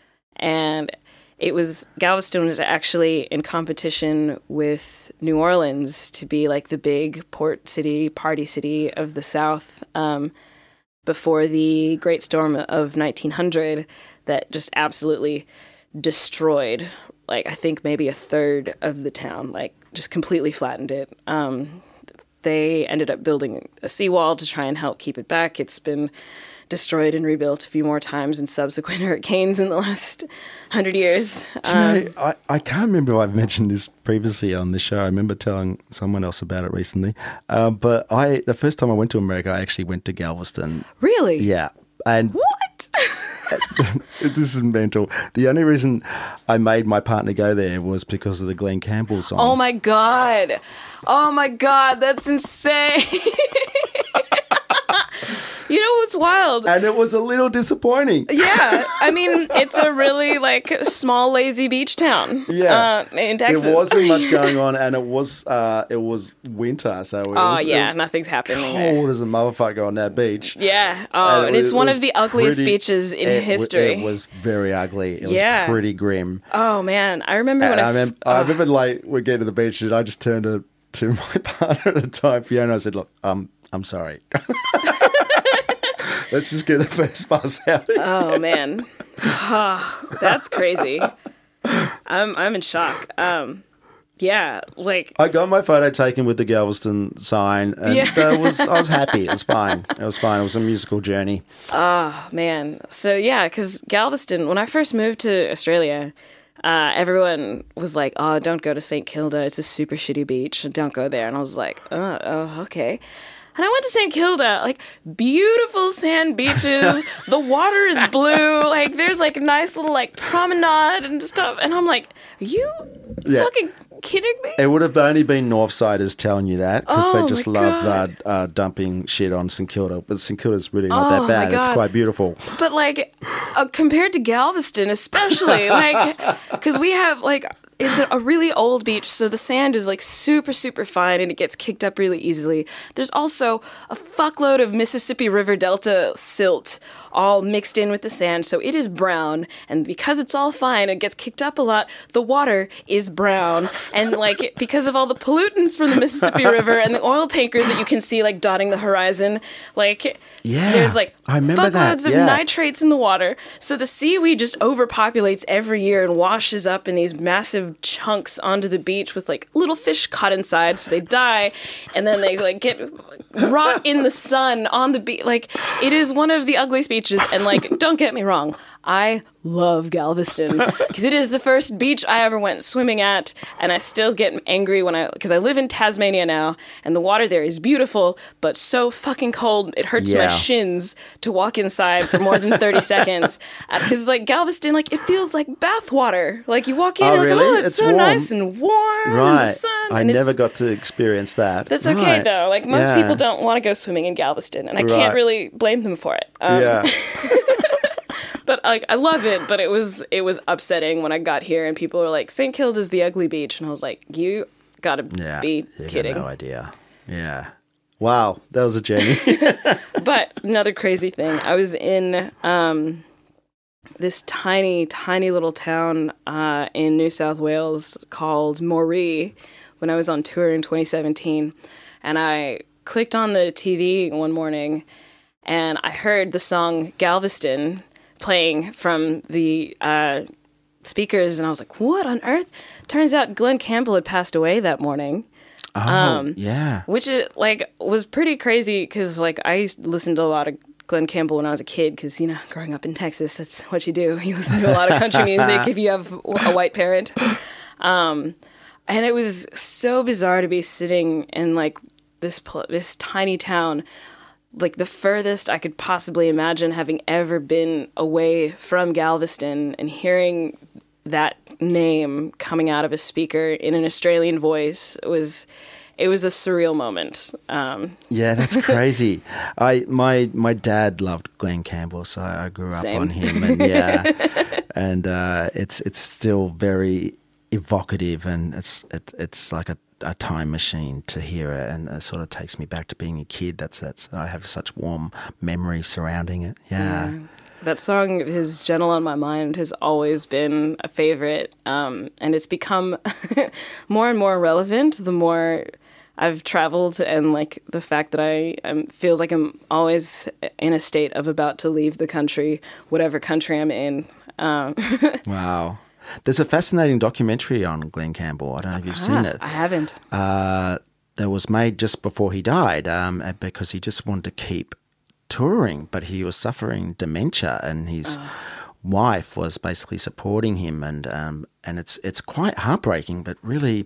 Speaker 2: Galveston was actually in competition with New Orleans to be like the big port city, party city of the South, before the Great Storm of 1900 that just absolutely destroyed, like, I think maybe a third of the town, like just completely flattened it. They ended up building a seawall to try and help keep it back. It's been destroyed and rebuilt a few more times in subsequent hurricanes in the last 100 years.
Speaker 1: Do you know, I can't remember if I've mentioned this previously on the show. I remember telling someone else about it recently. But the first time I went to America, I actually went to Galveston.
Speaker 2: Really?
Speaker 1: Yeah. And
Speaker 2: What?
Speaker 1: this is mental. The only reason I made my partner go there was because of the Glenn Campbell song.
Speaker 2: Oh my God. Oh my God. That's insane. You know what's wild?
Speaker 1: And it was a little disappointing.
Speaker 2: Yeah, I mean, it's a really like small, lazy beach town.
Speaker 1: Yeah,
Speaker 2: in Texas.
Speaker 1: There wasn't much going on, and it was winter, so it was
Speaker 2: nothing's happening there.
Speaker 1: cold as a motherfucker on that beach.
Speaker 2: Yeah, and it's one of the ugliest beaches in history.
Speaker 1: It was very ugly. It was pretty grim.
Speaker 2: Oh man, I remember when
Speaker 1: I remember like we get to the beach, and I just turned to my partner at the time, Fiona. I said, "Look, I'm sorry." Let's just get the first bus out.
Speaker 2: Oh man, that's crazy. I'm in shock. Yeah, like
Speaker 1: I got my photo taken with the Galveston sign, and I was happy. It was fine. It was fine. It was a musical journey.
Speaker 2: oh man. So yeah, because Galveston, when I first moved to Australia, everyone was like, "Oh, don't go to St. Kilda. It's a super shitty beach. Don't go there." And I was like, "Oh, okay." And I went to St. Kilda, like beautiful sand beaches. The water is blue. Like there's like a nice little like promenade and stuff. And I'm like, are you fucking kidding me?
Speaker 1: It would have only been Northsiders telling you that because
Speaker 2: Oh,
Speaker 1: they just
Speaker 2: my
Speaker 1: love dumping shit on St. Kilda. But St. Kilda's really not that
Speaker 2: Oh,
Speaker 1: bad.
Speaker 2: my
Speaker 1: It's
Speaker 2: God.
Speaker 1: quite beautiful.
Speaker 2: But like compared to Galveston, especially like because we have like it's a really old beach, so the sand is like super super fine and it gets kicked up really easily. There's also a fuckload of Mississippi River Delta silt all mixed in with the sand, so it is brown, and because it's all fine, it gets kicked up a lot. The water is brown, and like because of all the pollutants from the Mississippi River and the oil tankers that you can see like dotting the horizon, like
Speaker 1: Yeah,
Speaker 2: there's like
Speaker 1: I remember that,
Speaker 2: fuckloads of
Speaker 1: yeah.
Speaker 2: nitrates in the water, so the seaweed just overpopulates every year and washes up in these massive chunks onto the beach with like little fish caught inside, so they die, and then they like get rot in the sun on the beach. Like it is one of the ugliest beaches, and like don't get me wrong, I love Galveston because it is the first beach I ever went swimming at, and I still get angry because I live in Tasmania now, and the water there is beautiful, but so fucking cold it hurts my
Speaker 1: Yeah.
Speaker 2: shins to walk inside for more than 30 seconds. Because like Galveston, like it feels like bath water. Like you walk in,
Speaker 1: Oh,
Speaker 2: and you're
Speaker 1: really?
Speaker 2: like, oh, it's
Speaker 1: It's
Speaker 2: so
Speaker 1: warm.
Speaker 2: nice and warm in the
Speaker 1: Right.
Speaker 2: sun.
Speaker 1: I
Speaker 2: and
Speaker 1: never
Speaker 2: it's-
Speaker 1: got to experience that.
Speaker 2: That's okay
Speaker 1: Right.
Speaker 2: though. Like most
Speaker 1: Yeah.
Speaker 2: people don't want to go swimming in Galveston, and I
Speaker 1: Right.
Speaker 2: can't really blame them for it.
Speaker 1: Yeah.
Speaker 2: But like I love it, but it was upsetting when I got here and people were like, St. Kilda's the ugly beach, and I was like, you gotta
Speaker 1: Yeah.
Speaker 2: be
Speaker 1: You got
Speaker 2: kidding.
Speaker 1: no idea. Yeah. Wow. That was a journey.
Speaker 2: But another crazy thing, I was in this tiny, tiny little town in New South Wales called Moree when I was on tour in 2017, and I clicked on the TV one morning and I heard the song Galveston playing from the speakers, and I was like, what on earth? Turns out Glenn Campbell had passed away that morning.
Speaker 1: Yeah.
Speaker 2: Which is like was pretty crazy because like I used to listen to a lot of Glenn Campbell when I was a kid because, you know, growing up in Texas, that's what you do. You listen to a lot of country music if you have a white parent. And it was so bizarre to be sitting in like this tiny town, like the furthest I could possibly imagine having ever been away from Galveston, and hearing that name coming out of a speaker in an Australian voice was a surreal moment.
Speaker 1: Yeah, that's crazy. My dad loved Glenn Campbell, so I grew up
Speaker 2: Same.
Speaker 1: on him, and yeah, and it's still very evocative, and it's like a time machine to hear it, and it sort of takes me back to being a kid. That's I have such warm memories surrounding it. Yeah.
Speaker 2: That song, his Gentle on My Mind, has always been a favorite, and it's become more and more relevant the more I've traveled, and like the fact that I feels like I'm always in a state of about to leave the country, whatever country I'm in.
Speaker 1: Wow. There's a fascinating documentary on Glenn Campbell. I don't know if you've seen it.
Speaker 2: I haven't.
Speaker 1: That was made just before he died, because he just wanted to keep touring, but he was suffering dementia, and his wife was basically supporting him, and it's quite heartbreaking, but really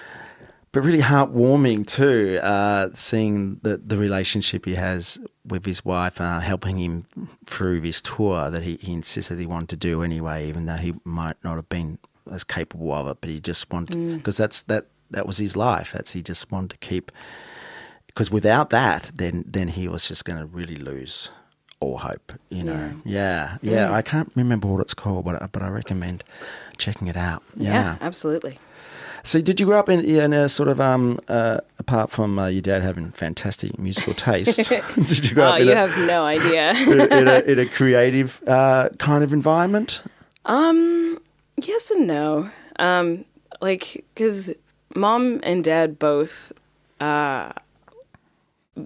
Speaker 1: heartwarming too, seeing the relationship he has with his wife, helping him through this tour that he insisted he wanted to do anyway, even though he might not have been as capable of it, but he just wanted, because that was his life. He just wanted to keep, because without that, then he was just going to really lose all hope, you know. Yeah. I can't remember what it's called, but I recommend checking it out.
Speaker 2: Yeah, absolutely.
Speaker 1: So did you grow up in a sort of, apart from your dad having fantastic musical taste, did you grow up
Speaker 2: You have no idea.
Speaker 1: in a creative kind of environment?
Speaker 2: Yes and no. Like, because mom and dad both have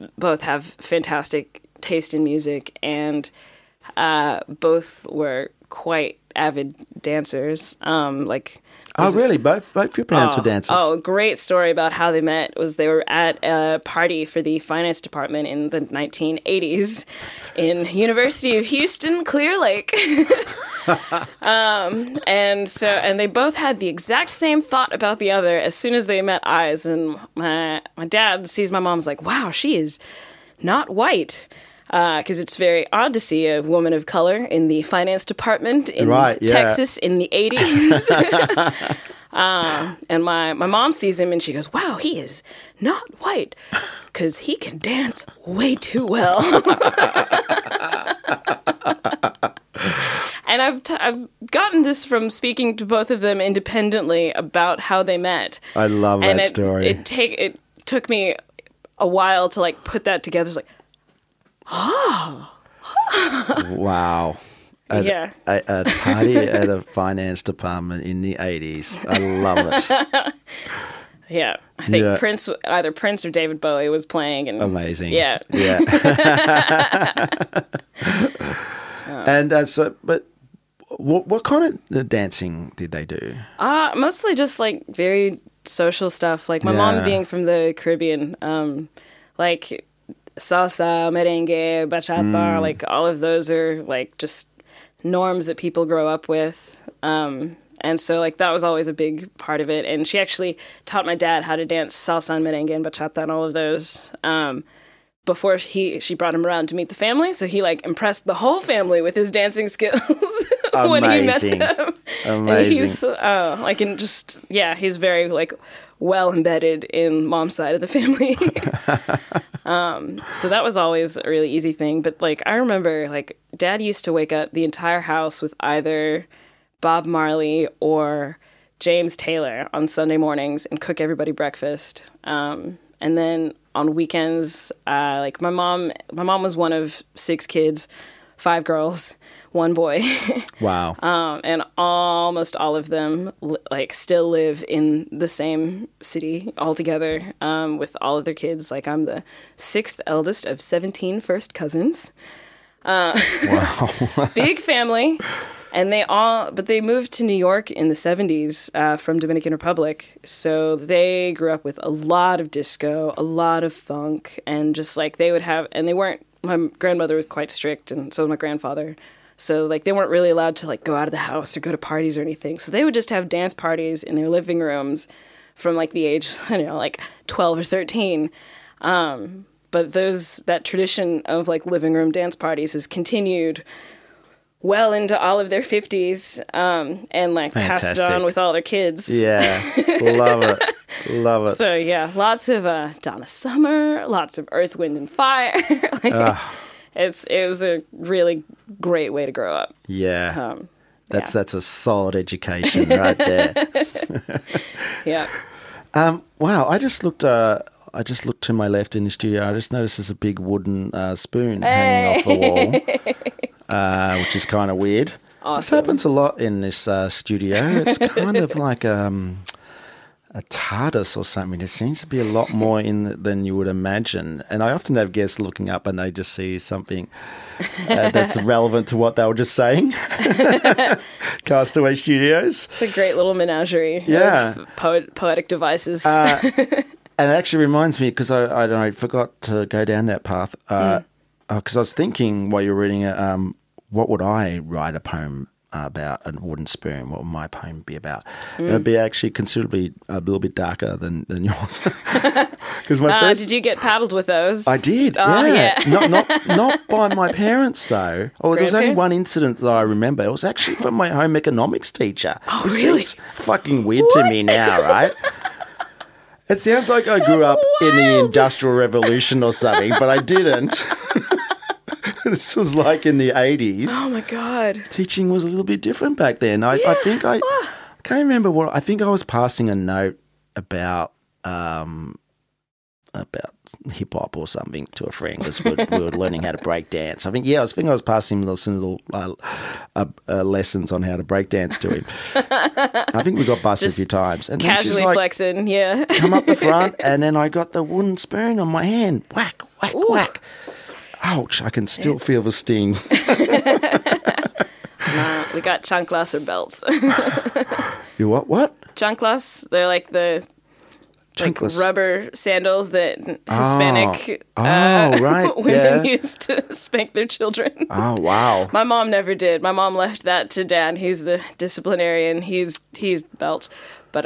Speaker 2: fantastic taste in music, and both were quite avid dancers.
Speaker 1: Oh, really? Both your parents were dancers?
Speaker 2: Oh, a great story about how they met was they were at a party for the finance department in the 1980s in University of Houston, Clear Lake. And they both had the exact same thought about the other as soon as they met eyes. And my dad sees my mom's like, wow, she is not white. Because it's very odd to see a woman of color in the finance department in Texas in the 80s. And my mom sees him and she goes, wow, he is not white because he can dance way too well. And I've gotten this from speaking to both of them independently about how they met.
Speaker 1: I love that story.
Speaker 2: It took me a while to like put that together. It's like,
Speaker 1: wow. A party at a finance department in the 80s. I love it.
Speaker 2: Yeah. I think either Prince or David Bowie was playing. And
Speaker 1: amazing.
Speaker 2: Yeah.
Speaker 1: Yeah. And but what kind of dancing did they do?
Speaker 2: Mostly just like very social stuff. Like my mom being from the Caribbean, like salsa, merengue, bachata, like all of those are like just norms that people grow up with. And so like that was always a big part of it. And she actually taught my dad how to dance salsa and merengue and bachata and all of those before she brought him around to meet the family. So he like impressed the whole family with his dancing skills when he met them.
Speaker 1: Amazing.
Speaker 2: And he's very like well embedded in mom's side of the family. So that was always a really easy thing. But like I remember like Dad used to wake up the entire house with either Bob Marley or James Taylor on Sunday mornings and cook everybody breakfast. And then on weekends, like my mom was one of 6 kids, 5 girls, 1 boy.
Speaker 1: Wow.
Speaker 2: And almost all of them like still live in the same city all together with all of their kids. Like I'm the 6th eldest of 17 first cousins. Wow. Big family. And they moved to New York in the 70s from Dominican Republic. So they grew up with a lot of disco, a lot of funk, and just like my grandmother was quite strict, and so was my grandfather. So like they weren't really allowed to like go out of the house or go to parties or anything. So they would just have dance parties in their living rooms from like the age, like 12 or 13. But that tradition of like living room dance parties has continued well into all of their 50s, and like
Speaker 1: Fantastic.
Speaker 2: passed it on with all their kids.
Speaker 1: Yeah, love it.
Speaker 2: So yeah, lots of Donna Summer, lots of Earth, Wind and Fire. It was a really great way to grow up.
Speaker 1: Yeah, that's a solid education right there.
Speaker 2: Yeah.
Speaker 1: Wow, I just looked to my left in the studio. I just noticed there's a big wooden spoon hanging off the wall. Which is kind of weird.
Speaker 2: Awesome.
Speaker 1: This happens a lot in this studio. It's kind of like a TARDIS or something. There seems to be a lot more than you would imagine. And I often have guests looking up and they just see something that's relevant to what they were just saying. Castaway Studios.
Speaker 2: It's a great little menagerie of poetic devices.
Speaker 1: And it actually reminds me, because I forgot to go down that path, because I was thinking while you were reading it, what would I write a poem about a wooden spoon? What would my poem be about? It would be actually considerably a little bit darker than yours.
Speaker 2: Did you get paddled with those?
Speaker 1: I did. Yeah. Not by my parents though. Oh, there was only one incident that I remember. It was actually from my home economics teacher.
Speaker 2: Oh,
Speaker 1: It
Speaker 2: really?
Speaker 1: seems fucking weird to me now, right? It sounds like I grew up in the Industrial Revolution or something, but I didn't. This was like in the 80s.
Speaker 2: Oh, my God.
Speaker 1: Teaching was a little bit different back then. I think I can't remember I think I was passing a note about hip-hop or something to a friend because we were learning how to break dance. I think I was passing him some little lessons on how to break dance to him. I think we got busted a few times. And then
Speaker 2: casually
Speaker 1: she's like,
Speaker 2: flexing, yeah.
Speaker 1: come up the front, and then I got the wooden spoon on my hand. Whack, whack, whack. Ouch, I can still feel the sting.
Speaker 2: We got chanclas or belts.
Speaker 1: You what?
Speaker 2: Chanclas, they're like the
Speaker 1: Chanclas.
Speaker 2: rubber sandals that Hispanic
Speaker 1: right.
Speaker 2: women used to spank their children.
Speaker 1: Oh, wow.
Speaker 2: My mom never did. My mom left that to Dad. He's the disciplinarian. He's belts. But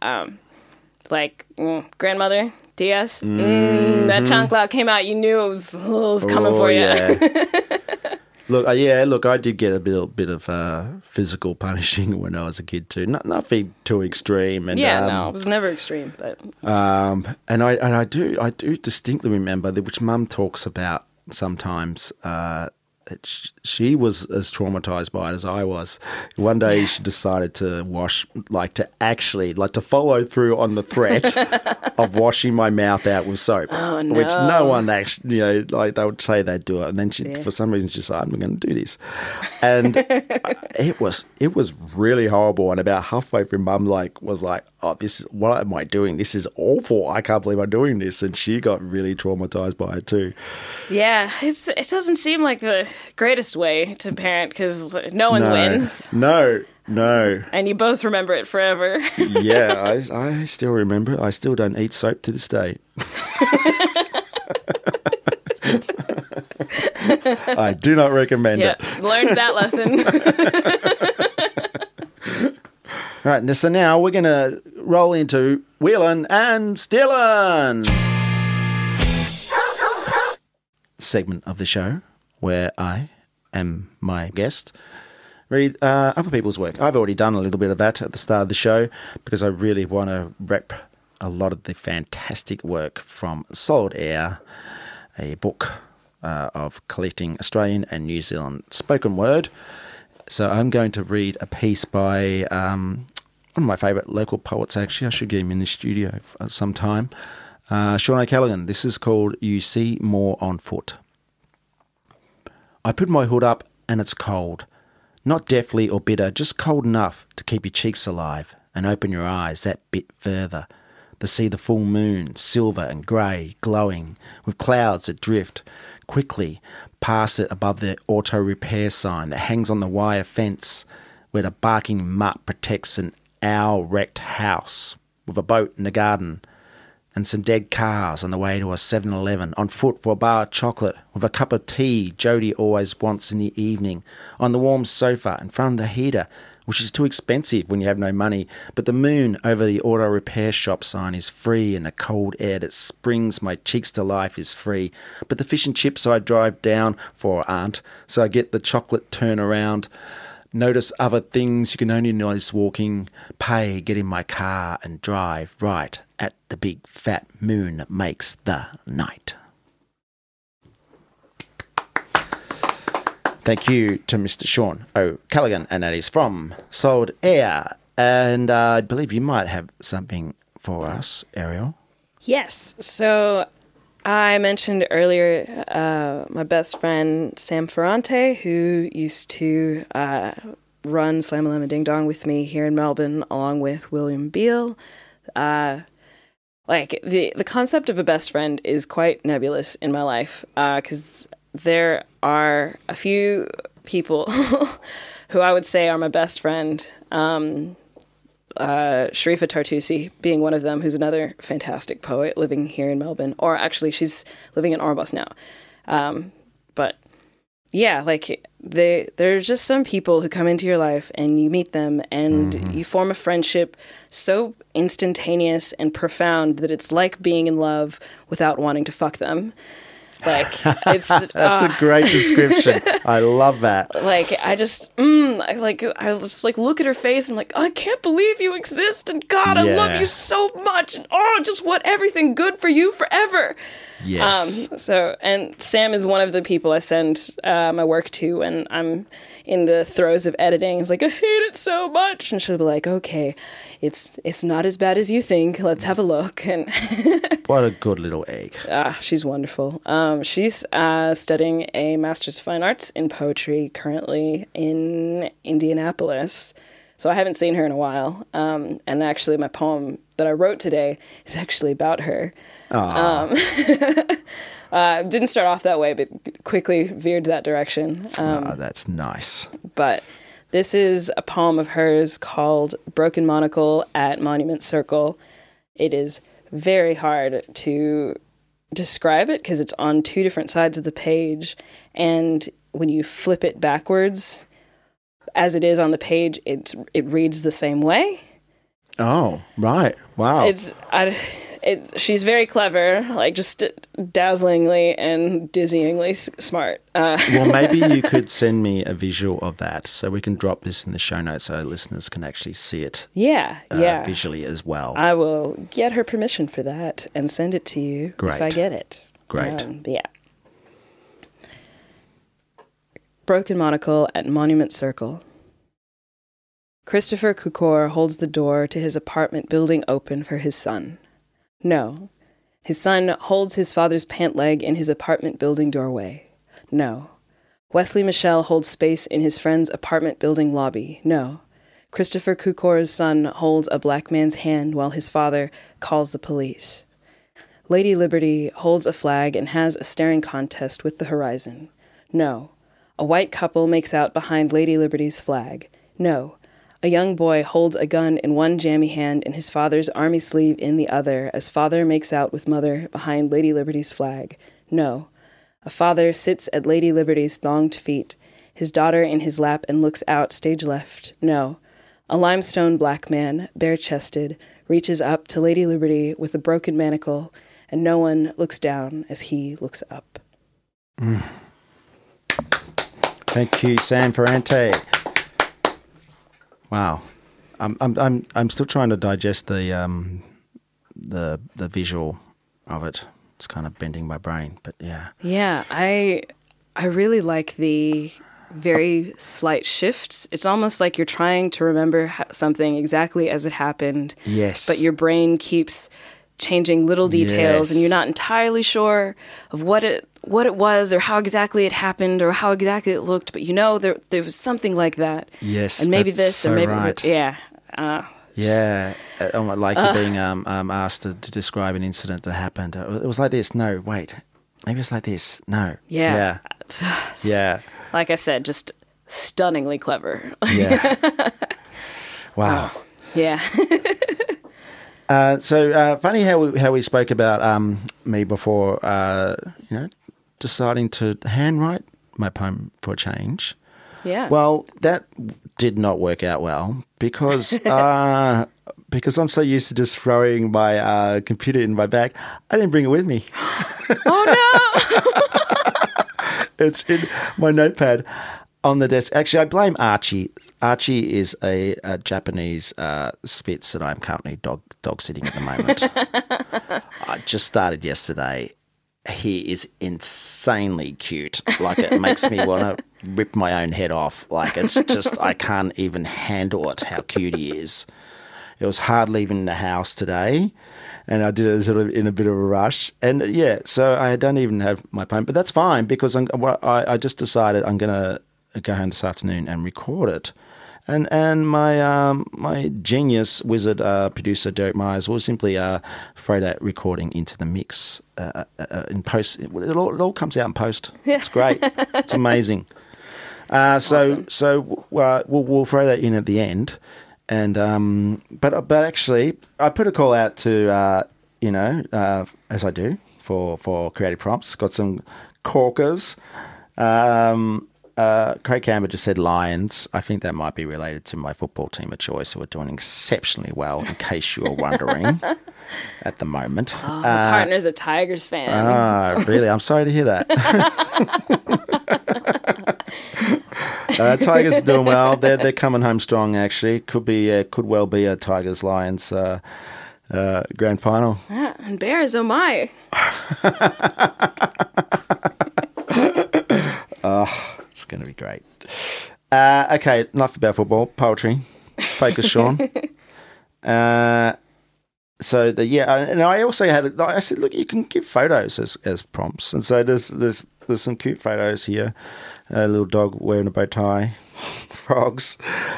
Speaker 2: grandmother Diaz, that chancla came out. You knew it was coming for you.
Speaker 1: Yeah. Look, I did get a bit of physical punishing when I was a kid too. Nothing too extreme. And,
Speaker 2: no, it was never extreme. But
Speaker 1: and I do distinctly remember which Mum talks about sometimes. That she was as traumatized by it as I was. One day she decided to to follow through on the threat of washing my mouth out with soap.
Speaker 2: Oh, no.
Speaker 1: Which no one actually, they would say they'd do it. And then for some reason, she decided, I'm going to do this. And it was really horrible. And about halfway through, Mum was like, oh, what am I doing? This is awful. I can't believe I'm doing this. And she got really traumatized by it too.
Speaker 2: Yeah, it doesn't seem like the greatest way to parent because no one wins.
Speaker 1: No.
Speaker 2: And you both remember it forever.
Speaker 1: Yeah, I still remember it. I still don't eat soap to this day. I do not recommend it.
Speaker 2: Learned that lesson.
Speaker 1: All right, so now we're going to roll into Wheelin' and Stealin'. Segment of the show where I am my guest, read other people's work. I've already done a little bit of that at the start of the show because I really want to rep a lot of the fantastic work from Solid Air, a book of collecting Australian and New Zealand spoken word. So I'm going to read a piece by one of my favourite local poets, actually. I should get him in the studio sometime. Sean O'Callaghan. This is called You See More on Foot. I put my hood up and it's cold. Not deathly or bitter, just cold enough to keep your cheeks alive and open your eyes that bit further to see the full moon, silver and grey, glowing, with clouds that drift quickly past it above the auto repair sign that hangs on the wire fence where the barking mutt protects an owl-wrecked house with a boat in the garden and some dead cars on the way to a 7-Eleven, on foot for a bar of chocolate, with a cup of tea Jody always wants in the evening, on the warm sofa in front of the heater, which is too expensive when you have no money, but the moon over the auto repair shop sign is free and the cold air that springs my cheeks to life is free, but the fish and chips I drive down for aren't, so I get the chocolate turn around. Notice other things you can only notice walking, pay, get in my car and drive right at the big fat moon that makes the night. Thank you to Mr. Sean O'Callaghan, and that is from Solid Air. And I believe you might have something for us, Ariel.
Speaker 2: Yes. So I mentioned earlier my best friend Sam Ferrante, who used to run Slam-A-Lama Ding Dong with me here in Melbourne, along with William Beale. The concept of a best friend is quite nebulous in my life because there are a few people who I would say are my best friend. Sharifa Tartusi being one of them, who's another fantastic poet living here in Melbourne, or actually she's living in Orbost now. But yeah, there's just some people who come into your life and you meet them and you form a friendship so instantaneous and profound that it's like being in love without wanting to fuck them. It's
Speaker 1: that's a great description. I love that.
Speaker 2: I just look at her face and I'm like, oh, I can't believe you exist, and God, I love you so much, and I just want everything good for you forever.
Speaker 1: Yes.
Speaker 2: And Sam is one of the people I send my work to when I'm in the throes of editing. It's like, I hate it so much, and she'll be like, okay, it's not as bad as you think. Let's have a look. And
Speaker 1: what a good little egg.
Speaker 2: She's wonderful. She's studying a Master's of Fine Arts in poetry currently in Indianapolis. So I haven't seen her in a while. And actually my poem that I wrote today is actually about her. Didn't start off that way, but quickly veered that direction.
Speaker 1: That's nice.
Speaker 2: But This is a poem of hers called Broken Monocle at Monument Circle. It is very hard to describe it because it's on two different sides of the page. And when you flip it backwards, as it is on the page, it reads the same way.
Speaker 1: Oh, right. Wow.
Speaker 2: She's very clever, like just dazzlingly and dizzyingly smart.
Speaker 1: Well, maybe you could send me a visual of that so we can drop this in the show notes so listeners can actually see it visually as well.
Speaker 2: I will get her permission for that and send it to you if I get it.
Speaker 1: Great.
Speaker 2: Yeah. Broken Monocle at Monument Circle. Christopher Kukor holds the door to his apartment building open for his son. No. His son holds his father's pant leg in his apartment building doorway. No. Wesley Michel holds space in his friend's apartment building lobby. No. Christopher Kukor's son holds a black man's hand while his father calls the police. Lady Liberty holds a flag and has a staring contest with the horizon. No. A white couple makes out behind Lady Liberty's flag. No. A young boy holds a gun in one jammy hand and his father's army sleeve in the other as father makes out with mother behind Lady Liberty's flag. No. A father sits at Lady Liberty's thonged feet, his daughter in his lap and looks out stage left. No. A limestone black man, bare-chested, reaches up to Lady Liberty with a broken manacle, and no one looks down as he looks up.
Speaker 1: Thank you, San Ferrante. Wow, I'm still trying to digest the visual of it. It's kind of bending my brain, but yeah.
Speaker 2: Yeah, I really like the very slight shifts. It's almost like you're trying to remember something exactly as it happened.
Speaker 1: Yes.
Speaker 2: But your brain keeps changing little details, and you're not entirely sure of what it was or how exactly it happened or how exactly it looked, but you know there was something like that.
Speaker 1: Yes,
Speaker 2: and maybe this
Speaker 1: so
Speaker 2: or maybe
Speaker 1: right.
Speaker 2: Yeah.
Speaker 1: Like you're being asked to describe an incident that happened. It was like this. No, wait. Maybe it's like this. No.
Speaker 2: Yeah.
Speaker 1: Yeah.
Speaker 2: Like I said, just stunningly clever.
Speaker 1: Yeah. Wow.
Speaker 2: Yeah.
Speaker 1: So funny how we spoke about me before, deciding to handwrite my poem for a change.
Speaker 2: Yeah.
Speaker 1: Well, that did not work out well because I'm so used to just throwing my computer in my bag. I didn't bring it with me.
Speaker 2: Oh no!
Speaker 1: It's in my notepad on the desk. Actually, I blame Archie. Archie is a Japanese Spitz that I'm currently dog sitting at the moment. I just started yesterday. He is insanely cute. Like, it makes me want to rip my own head off. Like, it's just, I can't even handle it, how cute he is. It was hard leaving the house today, and I did it sort of in a bit of a rush. And yeah, so I don't even have my poem, but that's fine because I just decided I'm going to go home this afternoon and record it. And my genius wizard producer Derek Myers will simply throw that recording into the mix in post. It all comes out in post. It's great. It's amazing.
Speaker 2: Awesome.
Speaker 1: So we'll throw that in at the end. And but actually, I put a call out to as I do for creative prompts. Got some corkers. Craig Camber just said Lions. I think that might be related to my football team of choice, who are doing exceptionally well, in case you were wondering at the moment.
Speaker 2: My partner's a Tigers fan.
Speaker 1: Really? I'm sorry to hear that. Tigers are doing well. They're coming home strong, actually. Could well be a Tigers-Lions grand final.
Speaker 2: Yeah, and Bears, oh my.
Speaker 1: It's going to be great. Okay, enough about football. Poetry. Focus, Sean. And I also I said, look, you can give photos as prompts. And so there's some cute photos here. A little dog wearing a bow tie. Frogs.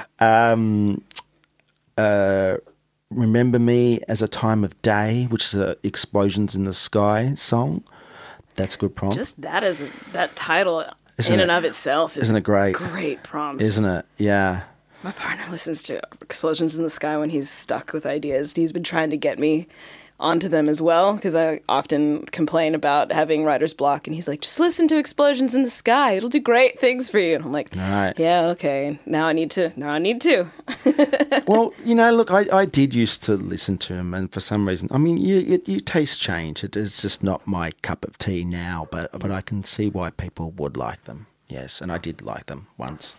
Speaker 1: Remember Me as a Time of Day, which is a Explosions in the Sky song. That's a good prompt.
Speaker 2: Just that title in and of itself
Speaker 1: isn't it great?
Speaker 2: Great prompt.
Speaker 1: Isn't it? Yeah.
Speaker 2: My partner listens to Explosions in the Sky when he's stuck with ideas. He's been trying to get me onto them as well, because I often complain about having writer's block, and he's like, just listen to Explosions in the Sky. It'll do great things for you. And I'm like,
Speaker 1: all right.
Speaker 2: Yeah, okay. Now I need to.
Speaker 1: Well, look, I did used to listen to him, and for some reason, I mean, you taste change. It's just not my cup of tea now, but I can see why people would like them. Yes, and I did like them once.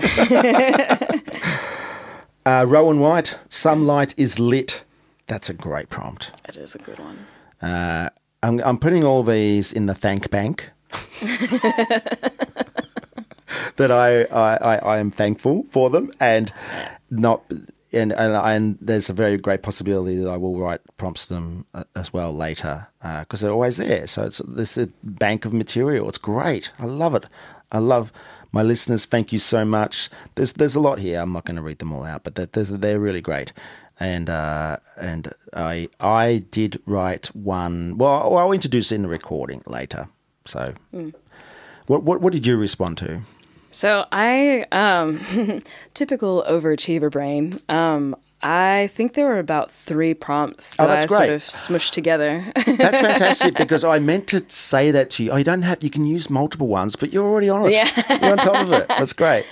Speaker 1: Rowan White, Some Light is Lit. That's a great prompt.
Speaker 2: It is a good one.
Speaker 1: I'm putting all these in the thank bank. That I am thankful for them, and there's a very great possibility that I will write prompts to them as well later, because they're always there. So there's a bank of material. It's great. I love it. I love my listeners. Thank you so much. There's a lot here. I'm not going to read them all out, but they're really great. And I did write one. Well, I'll introduce it in the recording later. So, what did you respond to?
Speaker 2: So I, typical overachiever brain. I think there were about 3 prompts that I sort of smushed together.
Speaker 1: That's fantastic, because I meant to say that to you. You can use multiple ones, but you're already on it.
Speaker 2: Yeah.
Speaker 1: You're on top of it. That's great.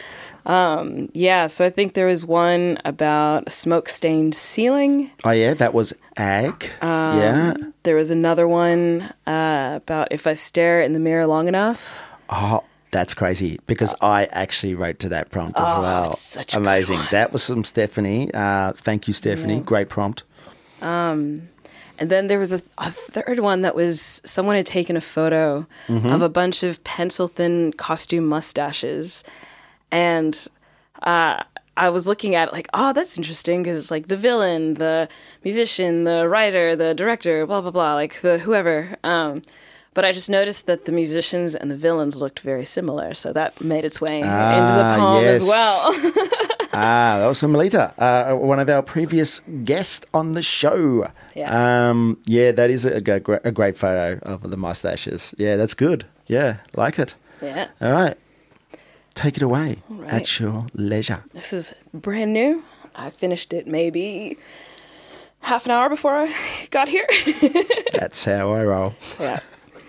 Speaker 2: So I think there was one about a smoke-stained ceiling.
Speaker 1: Oh, yeah, that was ag. Yeah.
Speaker 2: There was another one about if I stare in the mirror long enough.
Speaker 1: Oh, that's crazy, because I actually wrote to that prompt as well.
Speaker 2: Such a
Speaker 1: amazing.
Speaker 2: good one.
Speaker 1: That was from Stephanie. Thank you, Stephanie. Yeah. Great prompt.
Speaker 2: And then there was a third one that was someone had taken a photo of a bunch of pencil-thin costume mustaches. And I was looking at it like, oh, that's interesting, because it's like the villain, the musician, the writer, the director, blah, blah, blah, like the whoever. But I just noticed that the musicians and the villains looked very similar, so that made its way into the poem as well.
Speaker 1: That was from Melita, one of our previous guests on the show.
Speaker 2: Yeah.
Speaker 1: That is a great photo of the mustaches. Yeah, that's good. Yeah, like it.
Speaker 2: Yeah.
Speaker 1: All right. Take it away at your leisure.
Speaker 2: This is brand new. I finished it maybe half an hour before I got here.
Speaker 1: That's how I roll.
Speaker 2: Yeah.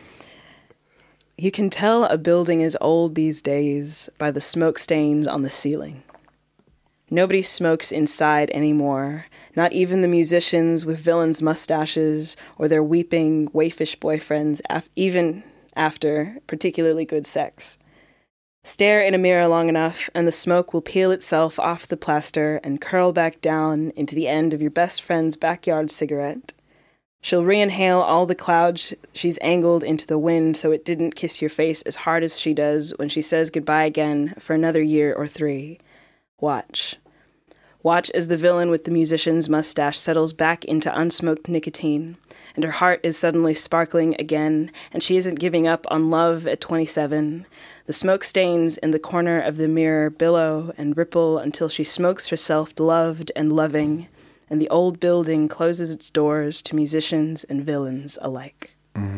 Speaker 2: You can tell a building is old these days by the smoke stains on the ceiling. Nobody smokes inside anymore, not even the musicians with villains' mustaches or their weeping, waifish boyfriends, even after particularly good sex. Stare in a mirror long enough, and the smoke will peel itself off the plaster and curl back down into the end of your best friend's backyard cigarette. She'll re-inhale all the clouds she's angled into the wind so it didn't kiss your face as hard as she does when she says goodbye again for another year or 3. Watch. Watch as the villain with the musician's mustache settles back into unsmoked nicotine, and her heart is suddenly sparkling again, and she isn't giving up on love at 27. The smoke stains in the corner of the mirror billow and ripple until she smokes herself loved and loving, and the old building closes its doors to musicians and villains alike.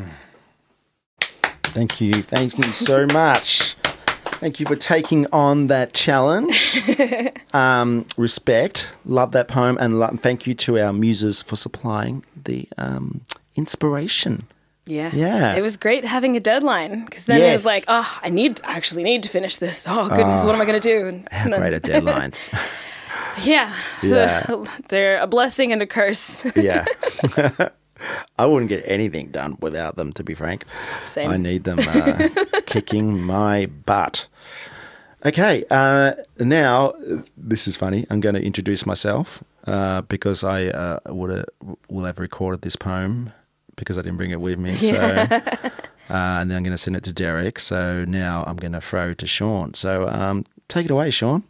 Speaker 1: Thank you. Thank you so much. Thank you for taking on that challenge. Respect. Love that poem. And thank you to our muses for supplying the inspiration.
Speaker 2: Yeah. It was great having a deadline, because then it was like, oh, I actually need to finish this. Oh, goodness, what am I going to do?
Speaker 1: How great are deadlines.
Speaker 2: Yeah. They're a blessing and a curse.
Speaker 1: Yeah. I wouldn't get anything done without them, to be frank.
Speaker 2: Same.
Speaker 1: I need them kicking my butt. Okay, now, this is funny. I'm going to introduce myself because I will have recorded this poem because I didn't bring it with me. So, and then I'm going to send it to Derek. So now I'm going to throw to Sean. So take it away, Sean.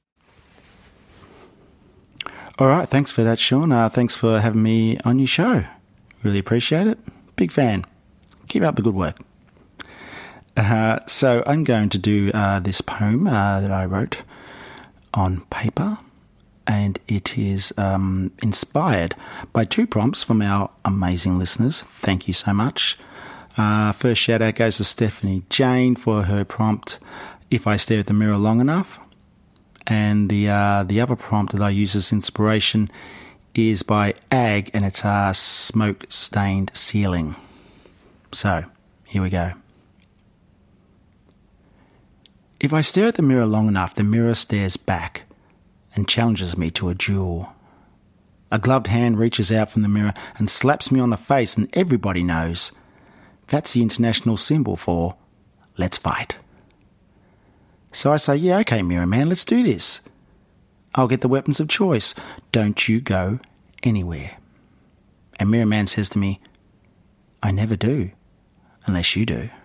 Speaker 1: All right, thanks for that, Sean. Thanks for having me on your show. Really appreciate it. Big fan. Keep up the good work. So I'm going to do this poem that I wrote on paper, and it is inspired by 2 prompts from our amazing listeners. Thank you so much.
Speaker 3: First shout out goes to Stephanie Jane for her prompt, If I Stare at the Mirror Long Enough. And the other prompt that I use as inspiration is by Ag, and it's Smoke Stained Ceiling. So, here we go. If I stare at the mirror long enough, the mirror stares back and challenges me to a duel. A gloved hand reaches out from the mirror and slaps me on the face, and everybody knows that's the international symbol for let's fight. So I say, yeah, okay, Mirror Man, let's do this. I'll get the weapons of choice. Don't you go anywhere. And Mirror Man says to me, I never do, unless you do.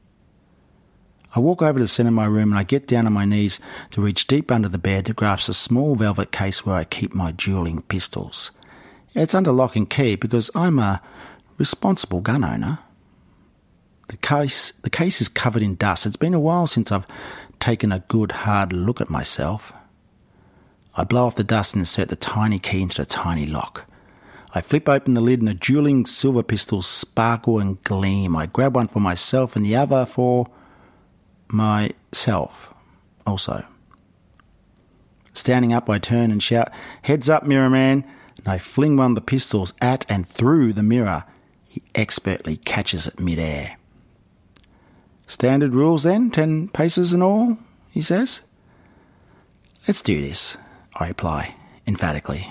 Speaker 3: I walk over to the centre of my room and I get down on my knees to reach deep under the bed to grasp a small velvet case where I keep my duelling pistols. It's under lock and key because I'm a responsible gun owner. The case is covered in dust. It's been a while since I've taken a good hard look at myself. I blow off the dust and insert the tiny key into the tiny lock. I flip open the lid and the dueling silver pistols sparkle and gleam. I grab one for myself and the other for myself also. Standing up, I turn and shout, Heads up, Mirror Man, and I fling one of the pistols at and through the mirror. He expertly catches it mid-air. Standard rules then, 10 paces and all, he says. Let's do this, I reply, emphatically.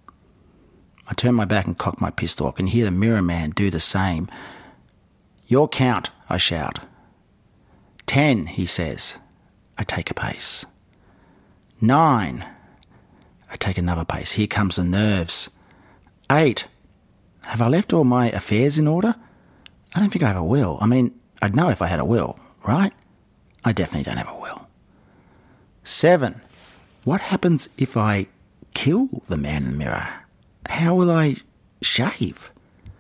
Speaker 3: I turn my back and cock my pistol. I can hear the Mirror Man do the same. Your count, I shout. 10, he says. I take a pace. 9. I take another pace. Here comes the nerves. 8. Have I left all my affairs in order? I don't think I have a will. I mean, I'd know if I had a will, right? I definitely don't have a will. 7. What happens if I kill the man in the mirror? How will I shave?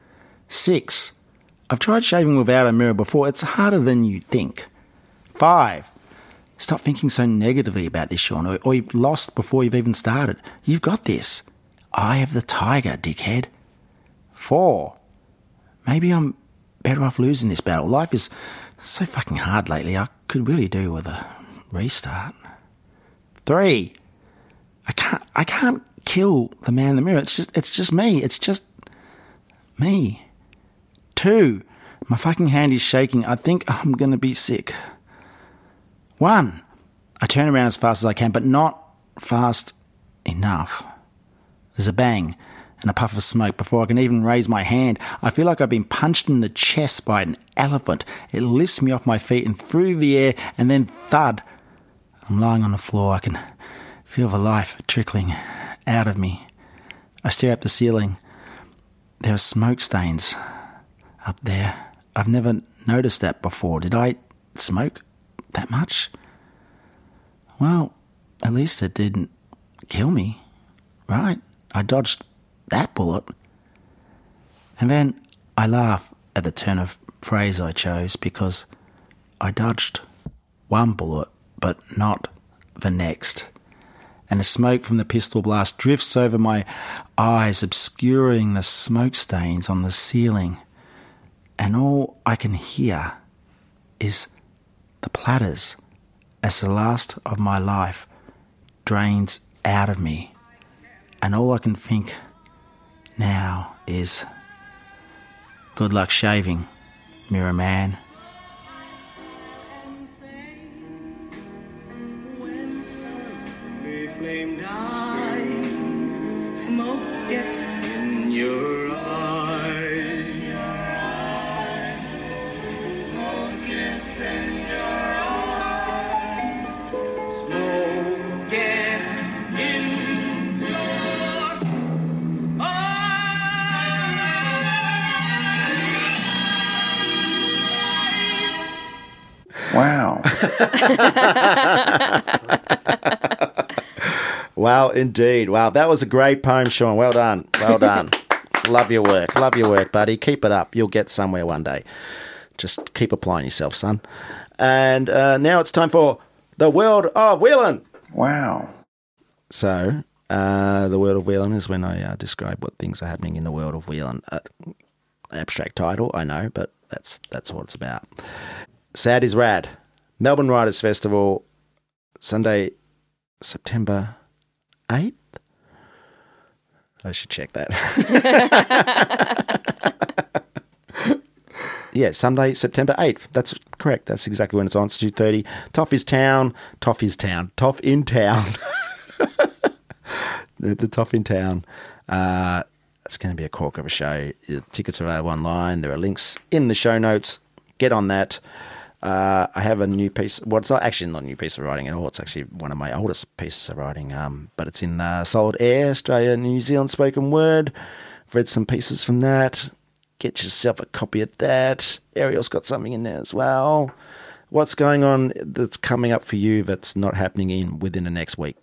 Speaker 3: 6. I've tried shaving without a mirror before. It's harder than you think. 5. Stop thinking so negatively about this, Sean, or you've lost before you've even started. You've got this. Eye of the tiger, dickhead. 4. Maybe I'm better off losing this battle. Life is so fucking hard lately. I could really do with a restart. 3. I can't kill the man in the mirror. It's just me. It's just me. 2. My fucking hand is shaking. I think I'm going to be sick. 1. I turn around as fast as I can, but not fast enough. There's a bang and a puff of smoke before I can even raise my hand. I feel like I've been punched in the chest by an elephant. It lifts me off my feet and through the air, and then thud. I'm lying on the floor. I can feel the life trickling out of me. I stare up the ceiling. There are smoke stains up there. I've never noticed that before. Did I smoke that much? Well, at least it didn't kill me, right? I dodged that bullet. And then I laugh at the turn of phrase I chose because I dodged one bullet but not the next. And the smoke from the pistol blast drifts over my eyes, obscuring the smoke stains on the ceiling. And all I can hear is the platters as the last of my life drains out of me. And all I can think now is, good luck shaving, Mirror Man.
Speaker 4: Flame dies, smoke gets in your eyes. Smoke gets in your eyes. Smoke gets in your eyes.
Speaker 3: Wow.
Speaker 1: Wow, indeed. Wow, that was a great poem, Sean. Well done. Well done. Love your work. Love your work, buddy. Keep it up. You'll get somewhere one day. Just keep applying yourself, son. And now it's time for the world of Whelan.
Speaker 3: Wow.
Speaker 1: So, the world of Whelan is when I describe what things are happening in the world of Whelan. abstract title, I know, but that's what it's about. Sad is Rad. Melbourne Writers Festival, Sunday, September 8th. I should check that. Yeah, Sunday, September 8th. That's correct. That's exactly when it's on. It's 2:30. Toff in Town. the Toff in Town. It's going to be a corker of a show. The tickets are available online. There are links in the show notes. Get on that. I have a new piece. Well, it's not a new piece of writing at all. It's actually one of my oldest pieces of writing. But it's in Solid Air, Australia, New Zealand spoken word. I've read some pieces from that. Get yourself a copy of that. Ariel's got something in there as well. What's going on that's coming up for you that's not happening within the next week?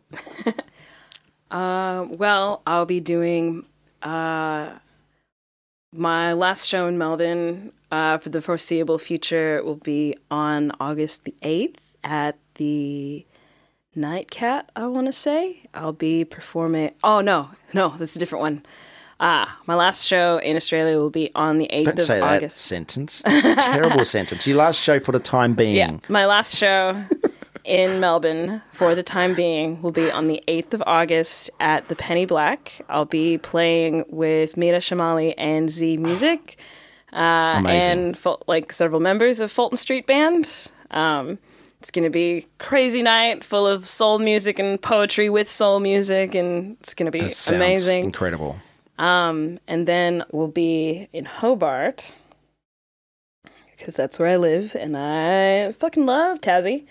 Speaker 2: Well, I'll be doing my last show in Melbourne for the foreseeable future. Will be on August the 8th at the Nightcat, I want to say. I'll be performing... Oh, no, that's a different one. My last show in Australia will be on the 8th of August.
Speaker 1: Don't say that sentence. That's a terrible sentence. Your last show for the time being.
Speaker 2: Yeah, my last show in Melbourne for the time being will be on the 8th of August at the Penny Black. I'll be playing with Mira Shamali and Z Music and several members of Fulton Street Band. It's going to be a crazy night full of soul music and poetry with soul music, and it's going to be amazing.
Speaker 1: Incredible.
Speaker 2: And then we'll be in Hobart because that's where I live, and I fucking love Tassie.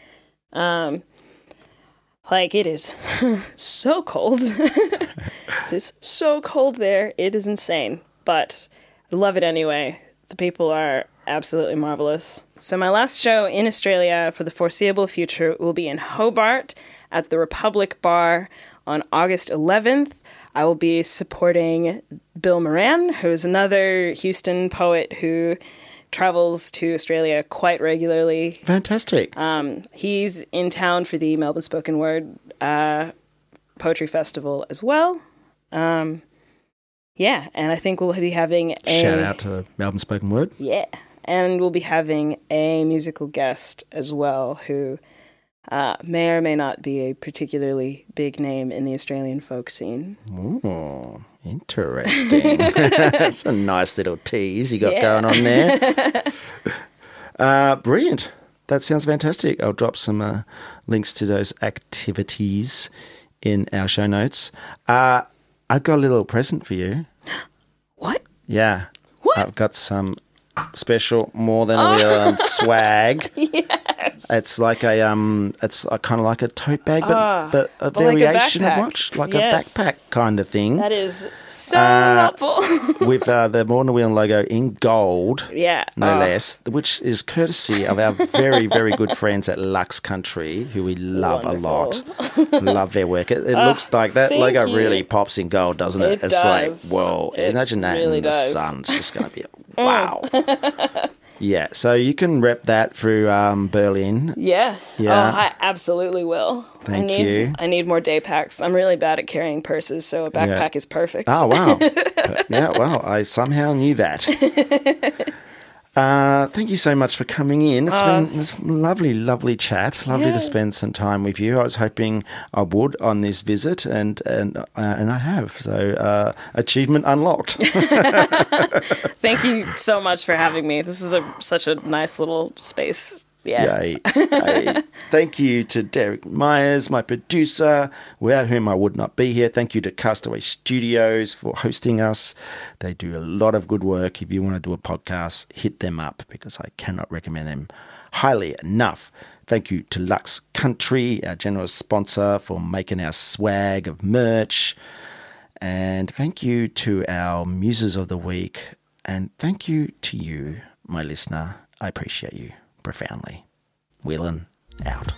Speaker 2: It is so cold. It is so cold there. It is insane, but I love it anyway. The people are absolutely marvelous. So my last show in Australia for the foreseeable future will be in Hobart at the Republic Bar on August 11th. I will be supporting Bill Moran, who is another Houston poet who travels to Australia quite regularly.
Speaker 1: Fantastic.
Speaker 2: He's in town for the Melbourne Spoken Word Poetry Festival as well. And I think we'll be having a...
Speaker 1: Shout out to Melbourne Spoken Word.
Speaker 2: Yeah, and we'll be having a musical guest as well who may or may not be a particularly big name in the Australian folk scene.
Speaker 1: Ooh, interesting. That's a nice little tease you got going on there. Brilliant. That sounds fantastic. I'll drop some links to those activities in our show notes. I've got a little present for you.
Speaker 2: What?
Speaker 1: Yeah.
Speaker 2: What?
Speaker 1: I've got some special More Than a Wheel and swag.
Speaker 2: Yes.
Speaker 1: It's like a it's kind of like a tote bag, but a variation
Speaker 2: like a
Speaker 1: of what? Like a backpack kind of thing.
Speaker 2: That is so helpful.
Speaker 1: With the More Than a Wheel logo in gold, no less, which is courtesy of our very, very good friends at Lux Country, who we love a lot. Love their work. It looks like that logo really pops in gold, doesn't it?
Speaker 2: It
Speaker 1: It's
Speaker 2: does.
Speaker 1: like, whoa, imagine that
Speaker 2: really
Speaker 1: in the
Speaker 2: does.
Speaker 1: sun. It's just going to be, wow. Yeah, so you can rep that through Berlin.
Speaker 2: Yeah.
Speaker 1: Yeah.
Speaker 2: Oh, I absolutely will.
Speaker 1: Thank you.
Speaker 2: I need more day packs. I'm really bad at carrying purses, so a backpack is perfect.
Speaker 1: Oh, wow. I somehow knew that. Thank you so much for coming in. It's been this lovely, lovely chat. Lovely to spend some time with you. I was hoping I would on this visit, and I have. So achievement unlocked.
Speaker 2: Thank you so much for having me. This is such a nice little space. Yeah.
Speaker 1: Yay. Thank you to Derek Myers, my producer, without whom I would not be here. Thank you to Castaway Studios for hosting us. They do a lot of good work. If you want to do a podcast, hit them up because I cannot recommend them highly enough. Thank you to Lux Country, our generous sponsor, for making our swag of merch. And thank you to our Muses of the Week. And thank you to you, my listener. I appreciate you profoundly. Whelan out.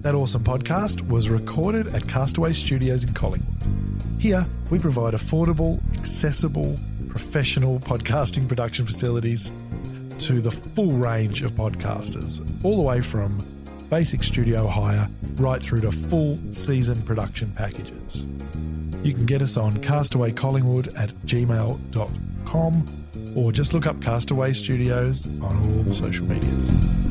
Speaker 5: That Awesome Podcast was recorded at Castaway Studios in Collingwood. Here, we provide affordable, accessible, professional podcasting production facilities to the full range of podcasters, all the way from basic studio hire right through to full season production packages. You can get us on castawaycollingwood@gmail.com or just look up Castaway Studios on all the social medias.